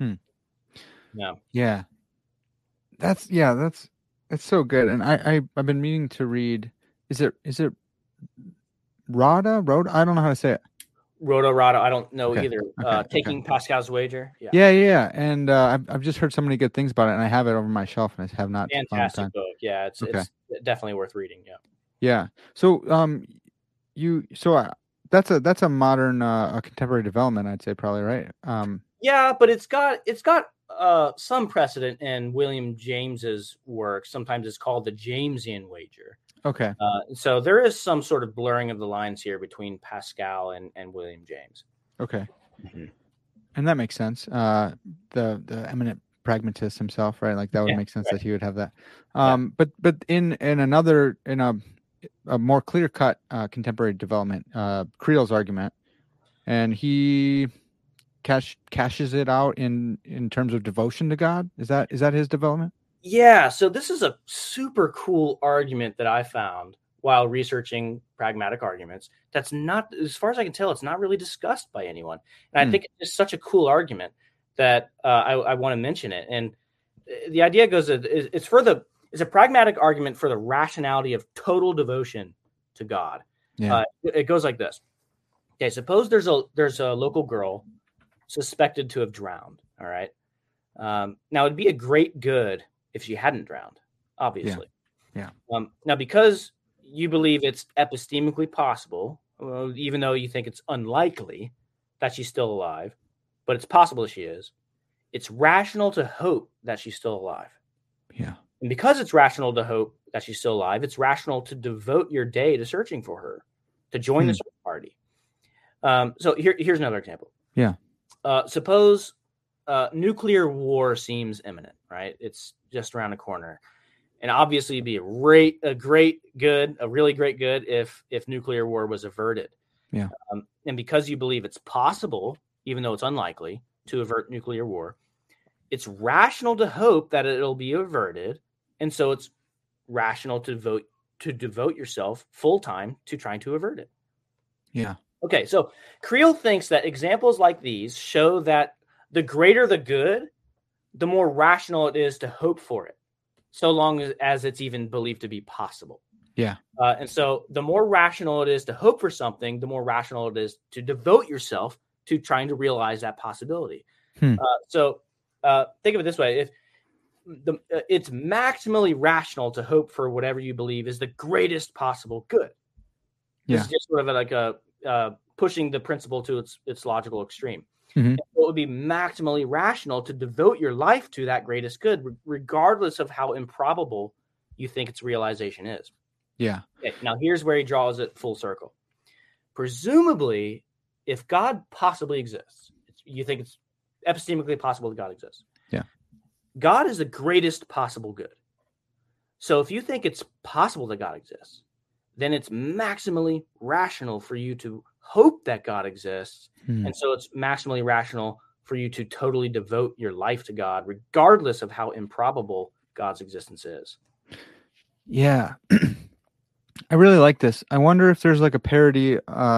Yeah. That's so good. And I've been meaning to read, is it Rada? I don't know how to say it. Rada, I don't know either. Taking Pascal's Wager. Yeah. And I've just heard so many good things about it, and I have it over my shelf, and I have not. Fantastic book. Yeah, it's definitely worth reading. Yeah. So that's a modern contemporary development, I'd say, probably, right? Yeah, but it's got some precedent in William James's work. Sometimes it's called the Jamesian wager. Okay. So there is some sort of blurring of the lines here between Pascal and William James. Okay. And that makes sense. The eminent pragmatist himself, right? Like that would make sense that he would have that. But in a more clear cut contemporary development, Creel's argument, and he cashes it out in terms of devotion to God. Is that his development? Yeah, so this is a super cool argument that I found while researching pragmatic arguments. That's not, as far as I can tell, it's not really discussed by anyone. And I think it's such a cool argument that I want to mention it. And the idea goes, it's a pragmatic argument for the rationality of total devotion to God. Yeah. It goes like this. Okay, suppose there's a local girl suspected to have drowned. All right. Now it'd be a great good if she hadn't drowned, obviously. Yeah. Now, because you believe it's epistemically possible, even though you think it's unlikely that she's still alive, but it's possible that she is, it's rational to hope that she's still alive. Yeah. And because it's rational to hope that she's still alive, it's rational to devote your day to searching for her, to join the search party. So here's another example. Yeah. Suppose nuclear war seems imminent, right? It's just around the corner. And obviously it'd be a really great good if nuclear war was averted. Yeah. And because you believe it's possible, even though it's unlikely, to avert nuclear war, it's rational to hope that it'll be averted. And so it's rational to devote yourself full time to trying to avert it. Yeah. Okay. So Creel thinks that examples like these show that the greater the good, the more rational it is to hope for it, so long as it's even believed to be possible. Yeah. And so the more rational it is to hope for something, the more rational it is to devote yourself to trying to realize that possibility. So think of it this way. If it's maximally rational to hope for whatever you believe is the greatest possible good. This is just sort of like a pushing the principle to its logical extreme. So it would be maximally rational to devote your life to that greatest good, regardless of how improbable you think its realization is. Yeah. Okay, now, here's where he draws it full circle. Presumably, if God possibly exists, you think it's epistemically possible that God exists. Yeah. God is the greatest possible good. So if you think it's possible that God exists, then it's maximally rational for you to hope that God exists. And so it's maximally rational for you to totally devote your life to God, regardless of how improbable God's existence is. Yeah. I really like this. I wonder if there's like a parody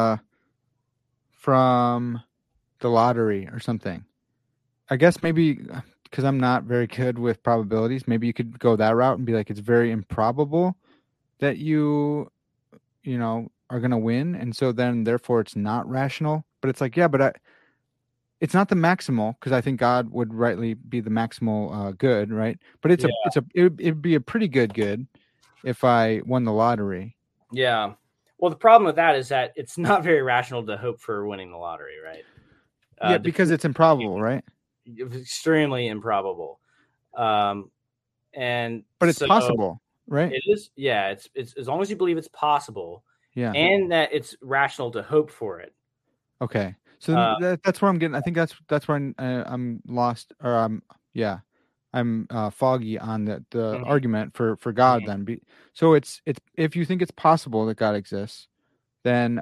from The Lottery or something. I guess maybe because I'm not very good with probabilities, maybe you could go that route and be like, it's very improbable that you are going to win. And so then therefore it's not rational. But it's like, yeah, but it's not the maximal, because I think God would rightly be the maximal good, right? But it'd be a pretty good if I won the lottery. Yeah. Well, the problem with that is that it's not very rational to hope for winning the lottery, right? Yeah, because it's improbable, right? Extremely improbable. But it's possible, right? It is. Yeah, it's as long as you believe it's possible. Yeah, and that it's rational to hope for it. Okay, so that's where I'm getting. I think that's where I'm lost, or I'm foggy on the argument for God. Then, so it's if you think it's possible that God exists, then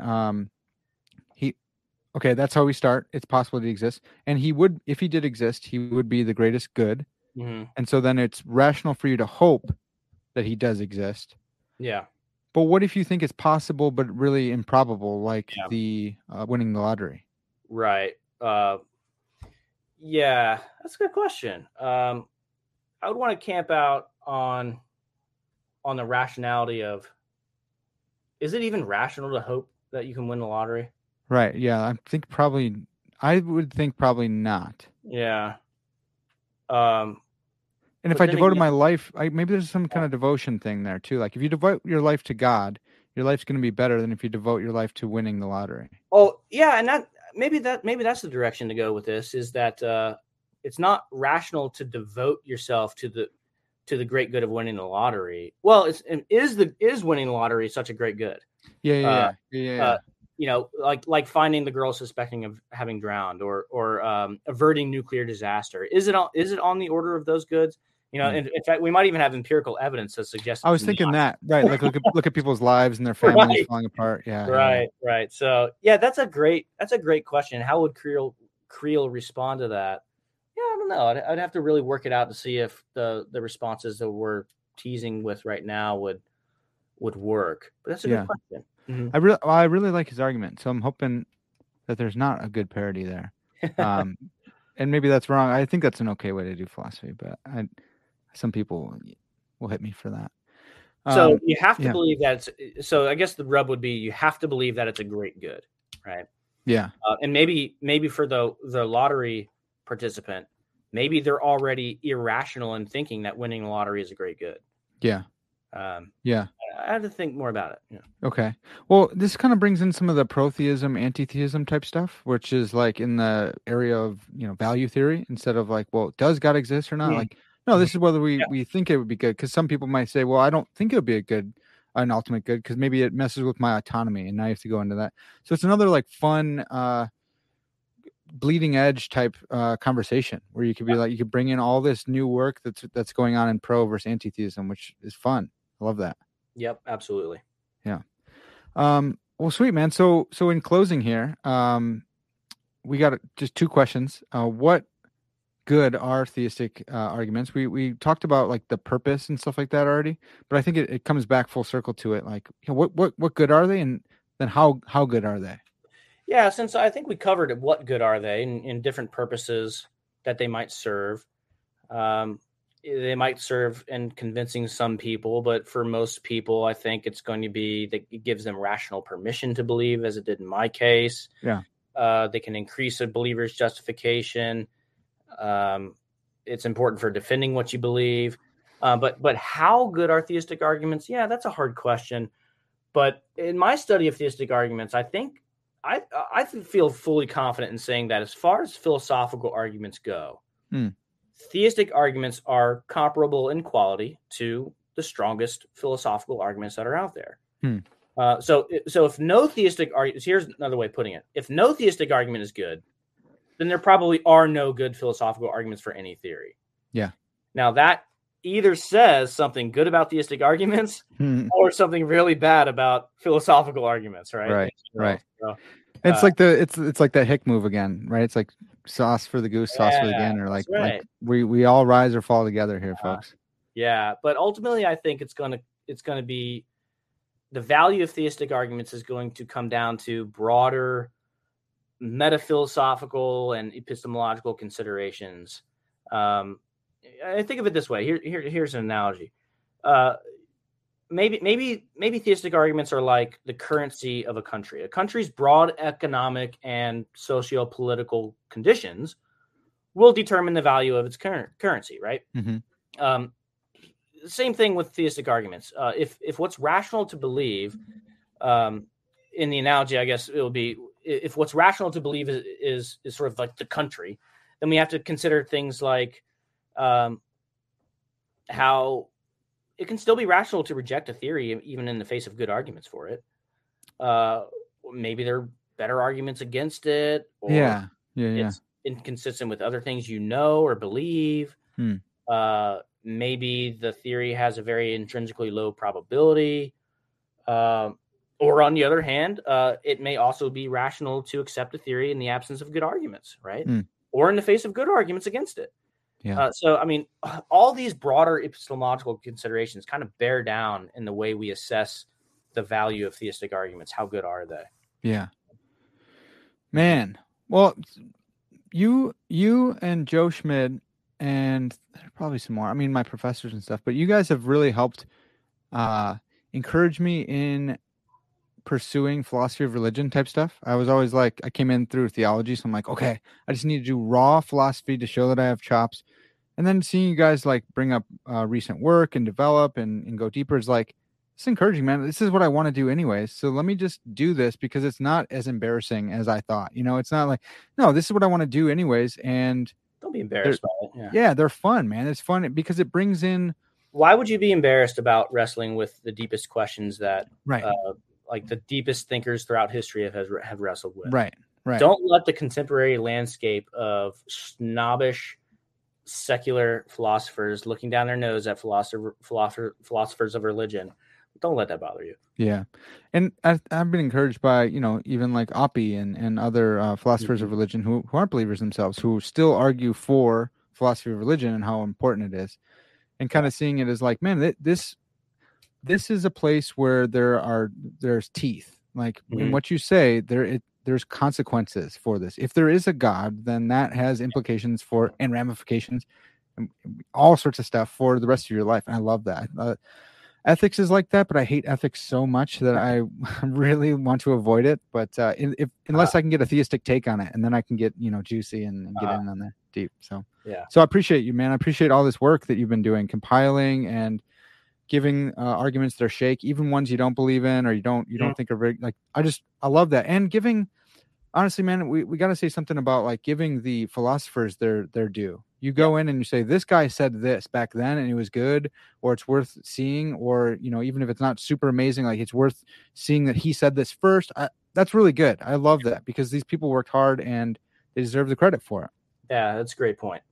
okay, that's how we start. It's possible that he exists, and he would, if he did exist, he would be the greatest good. And so then it's rational for you to hope that he does exist. Yeah. But what if you think it's possible but really improbable, like the winning the lottery? Right. Yeah, that's a good question. I would want to camp out on the rationality of, is it even rational to hope that you can win the lottery? Right. Yeah, I would think probably not. Yeah. And if I devoted my life, maybe there's some kind of devotion thing there too. Like if you devote your life to God, your life's going to be better than if you devote your life to winning the lottery. Oh yeah, and maybe that's the direction to go with this. Is that it's not rational to devote yourself to the great good of winning the lottery. Well, is winning the lottery such a great good? Yeah. Like finding the girl suspecting of having drowned, or averting nuclear disaster. Is it on the order of those goods? In fact, we might even have empirical evidence that suggests. I was thinking that, right? Like look at people's lives and their families falling apart. Yeah. Right. So yeah, that's a great question. How would Creel respond to that? Yeah, I don't know. I'd have to really work it out to see if the responses that we're teasing with right now would work. But that's a good question. Mm-hmm. I really like his argument, so I'm hoping that there's not a good parody there. And maybe that's wrong. I think that's an okay way to do philosophy, but some people will hit me for that. So you have to believe that so I guess the rub would be you have to believe that it's a great good, right? Yeah. And maybe for the lottery participant, maybe they're already irrational in thinking that winning the lottery is a great good. Yeah. I have to think more about it. Yeah. Okay. Well, this kind of brings in some of the protheism, antitheism type stuff, which is like in the area of, value theory, instead of like, well, does God exist or not? Like, no, this is whether we think it would be good. Because some people might say, well, I don't think it would be an ultimate good, because maybe it messes with my autonomy, and now you have to go into that. So it's another like fun, bleeding edge type conversation where you could be like, you could bring in all this new work that's going on in pro versus antitheism, which is fun. I love that. Yep, absolutely. Yeah. Well, sweet, man. So in closing here, we got just two questions. What good are theistic arguments? We talked about like the purpose and stuff like that already, but I think it comes back full circle to it. Like, what good are they, and then how good are they? Yeah, since I think we covered what good are they in different purposes that they might serve. They might serve in convincing some people, but for most people, I think it's going to be that it gives them rational permission to believe, as it did in my case. Yeah. They can increase a believer's justification. It's important for defending what you believe. But how good are theistic arguments? Yeah, that's a hard question. But in my study of theistic arguments, I think I feel fully confident in saying that as far as philosophical arguments go, theistic arguments are comparable in quality to the strongest philosophical arguments that are out there. So if no theistic argument, here's another way of putting it: if no theistic argument is good, then there probably are no good philosophical arguments for any theory. Yeah. Now that either says something good about theistic arguments or something really bad about philosophical arguments, right? Right. So, it's like it's like that hick move again, right? It's like sauce for the goose, sauce for the gander. Like, right. like we all rise or fall together here, folks. Yeah, but ultimately, I think it's gonna be the value of theistic arguments is going to come down to broader metaphilosophical and epistemological considerations. I think of it this way. Here's an analogy. Maybe theistic arguments are like the currency of a country. A country's broad economic and socio-political conditions will determine the value of its currency, right? Same thing with theistic arguments. If what's rational to believe, in the analogy, I guess it will be, if what's rational to believe is sort of like the country, then we have to consider things like how it can still be rational to reject a theory even in the face of good arguments for it. Maybe there are better arguments against it, or it's inconsistent with other things you know or believe. Maybe the theory has a very intrinsically low probability. Or on the other hand, it may also be rational to accept a theory in the absence of good arguments, right? Or in the face of good arguments against it. So, I mean, all these broader epistemological considerations kind of bear down in the way we assess the value of theistic arguments. How good are they? Yeah. Man. Well, you and Joe Schmid, and probably some more, I mean, my professors and stuff, but you guys have really helped encourage me in pursuing philosophy of religion type stuff. I was always like, I came in through theology, so I'm like, okay, I just need to do raw philosophy to show that I have chops. And then seeing you guys like bring up recent work and develop and go deeper is like, it's encouraging, man. This is what I want to do anyways. So let me just do this because it's not as embarrassing as I thought. You know, it's not like, no, this is what I want to do anyways. And don't be embarrassed by it. Yeah, they're fun, man. It's fun because it brings in. Why would you be embarrassed about wrestling with the deepest questions that like the deepest thinkers throughout history have wrestled with? Right. Don't let the contemporary landscape of snobbish secular philosophers looking down their nose at philosophers of religion. Don't let that bother you. Yeah. And I've been encouraged by, even like Oppie and other philosophers of religion who aren't believers themselves, who still argue for philosophy of religion and how important it is. And kind of seeing it as like, man, this is a place where there's teeth. Like in what you say, there's consequences for this. If there is a God, then that has implications for and ramifications and all sorts of stuff for the rest of your life. And I love that. Ethics is like that, but I hate ethics so much that I really want to avoid it. But unless I can get a theistic take on it, and then I can get juicy and get in on that deep. So So I appreciate you, man. I appreciate all this work that you've been doing, compiling and giving arguments that are shake, even ones you don't believe in or you don't think are very like. I love that, and giving. Honestly, man, we got to say something about like giving the philosophers their due. You go in and you say, this guy said this back then and it was good, or it's worth seeing, or, even if it's not super amazing, like it's worth seeing that he said this first. That's really good. I love that because these people worked hard and they deserve the credit for it. Yeah, that's a great point.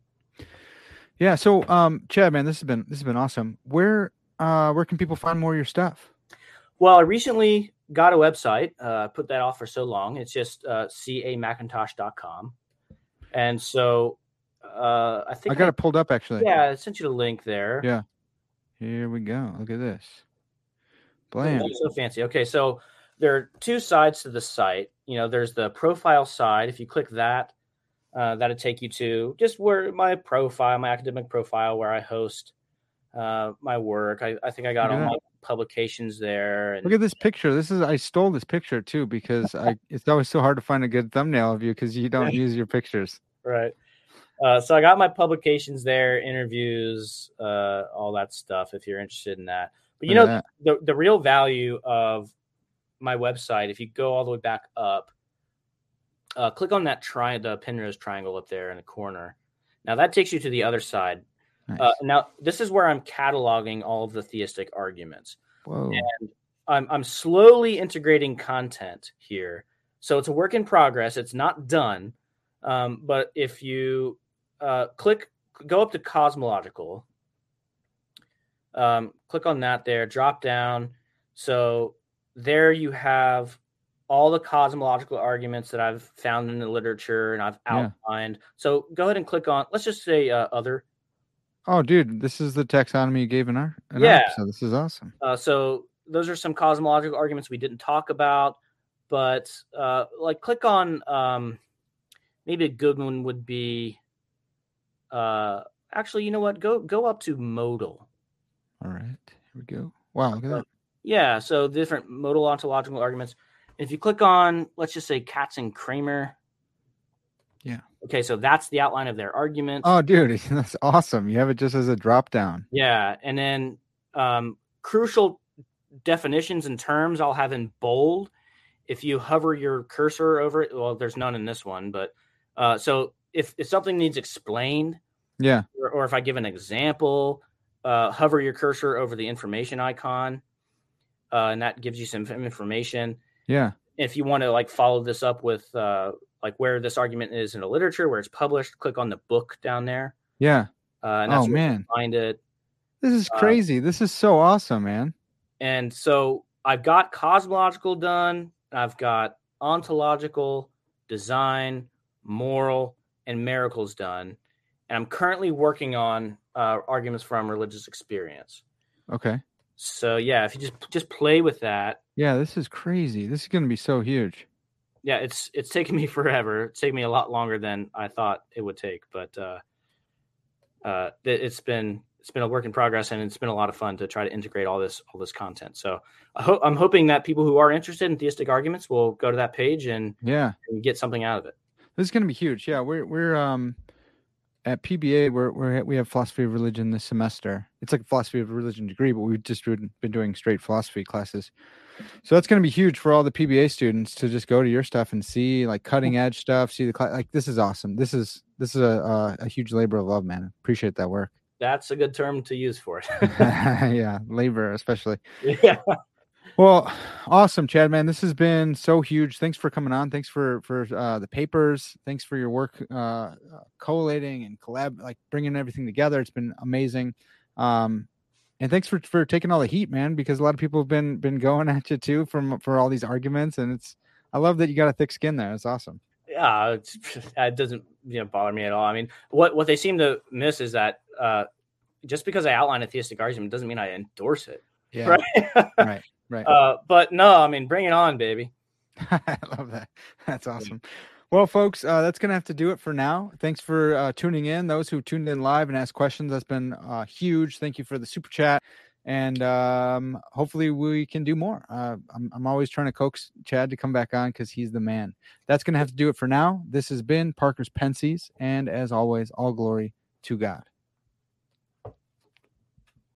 Yeah. So, Chad, man, this has been awesome. Where can people find more of your stuff? Well, I recently got a website. I put that off for so long. It's just camacintosh.com. And so I think I got it pulled up actually. Yeah, I sent you the link there. Yeah. Here we go. Look at this. Blam. Oh, so fancy. Okay, so there are two sides to the site. There's the profile side. If you click that, that'll take you to just where my academic profile, where I host my work. I think I got all my publications there. And, look at this picture. I stole this picture too because it's always so hard to find a good thumbnail of you because you don't use your pictures. Right. So I got my publications there, interviews, all that stuff. If you're interested in that, but the real value of my website, if you go all the way back up, click on that the Penrose triangle up there in the corner. Now that takes you to the other side. Nice. Now this is where I'm cataloging all of the theistic arguments. Whoa. And I'm slowly integrating content here. So it's a work in progress. It's not done. But if you go up to cosmological, click on that there, drop down. So there you have all the cosmological arguments that I've found in the literature and I've outlined. So go ahead and click on, let's just say other. Oh, dude, this is the taxonomy you gave in our episode. This is awesome. So those are some cosmological arguments we didn't talk about, but like click on maybe a good one would be actually, you know what? Go up to modal. All right, here we go. Wow, look at that. Yeah, so different modal ontological arguments. If you click on, let's just say Katz and Kramer. Yeah. Okay, so that's the outline of their argument. Oh, dude, that's awesome. You have it just as a drop down. Yeah, and then crucial definitions and terms I'll have in bold. If you hover your cursor over it, well, there's none in this one, but so if something needs explained, yeah, or if I give an example, hover your cursor over the information icon, and that gives you some information. Yeah. If you want to like follow this up with like where this argument is in the literature, where it's published, click on the book down there. Yeah. And that's where you find it. This is crazy. This is so awesome, man. And so I've got cosmological done. I've got ontological, design, moral, and miracles done. And I'm currently working on arguments from religious experience. Okay. So yeah, if you just play with that. Yeah, this is crazy. This is going to be so huge. Yeah, it's taken me forever. It's taken me a lot longer than I thought it would take, but it's been a work in progress, and it's been a lot of fun to try to integrate all this content. So I'm hoping that people who are interested in theistic arguments will go to that page and get something out of it. This is going to be huge. Yeah, we're at PBA. We have philosophy of religion this semester. It's like a philosophy of religion degree, but we've just been doing straight philosophy classes. So that's going to be huge for all the PBA students to just go to your stuff and see like cutting edge stuff. See the class. Like this is awesome. This is a huge labor of love, man. Appreciate that work. That's a good term to use for it. Yeah, labor especially. Yeah. Well, awesome, Chad, man. This has been so huge. Thanks for coming on. Thanks for the papers. Thanks for your work collating and bringing everything together. It's been amazing. And thanks for taking all the heat, man, because a lot of people have been going at you too for all these arguments, and I love that you got a thick skin there. It's awesome. Yeah, it doesn't bother me at all. I mean, what they seem to miss is that just because I outline a theistic argument doesn't mean I endorse it. Yeah, right. But no, I mean, bring it on, baby. I love that. That's awesome. Well, folks, that's going to have to do it for now. Thanks for tuning in. Those who tuned in live and asked questions, that's been huge. Thank you for the super chat. And hopefully we can do more. I'm always trying to coax Chad to come back on because he's the man. That's going to have to do it for now. This has been Parker's Pensies. And as always, all glory to God.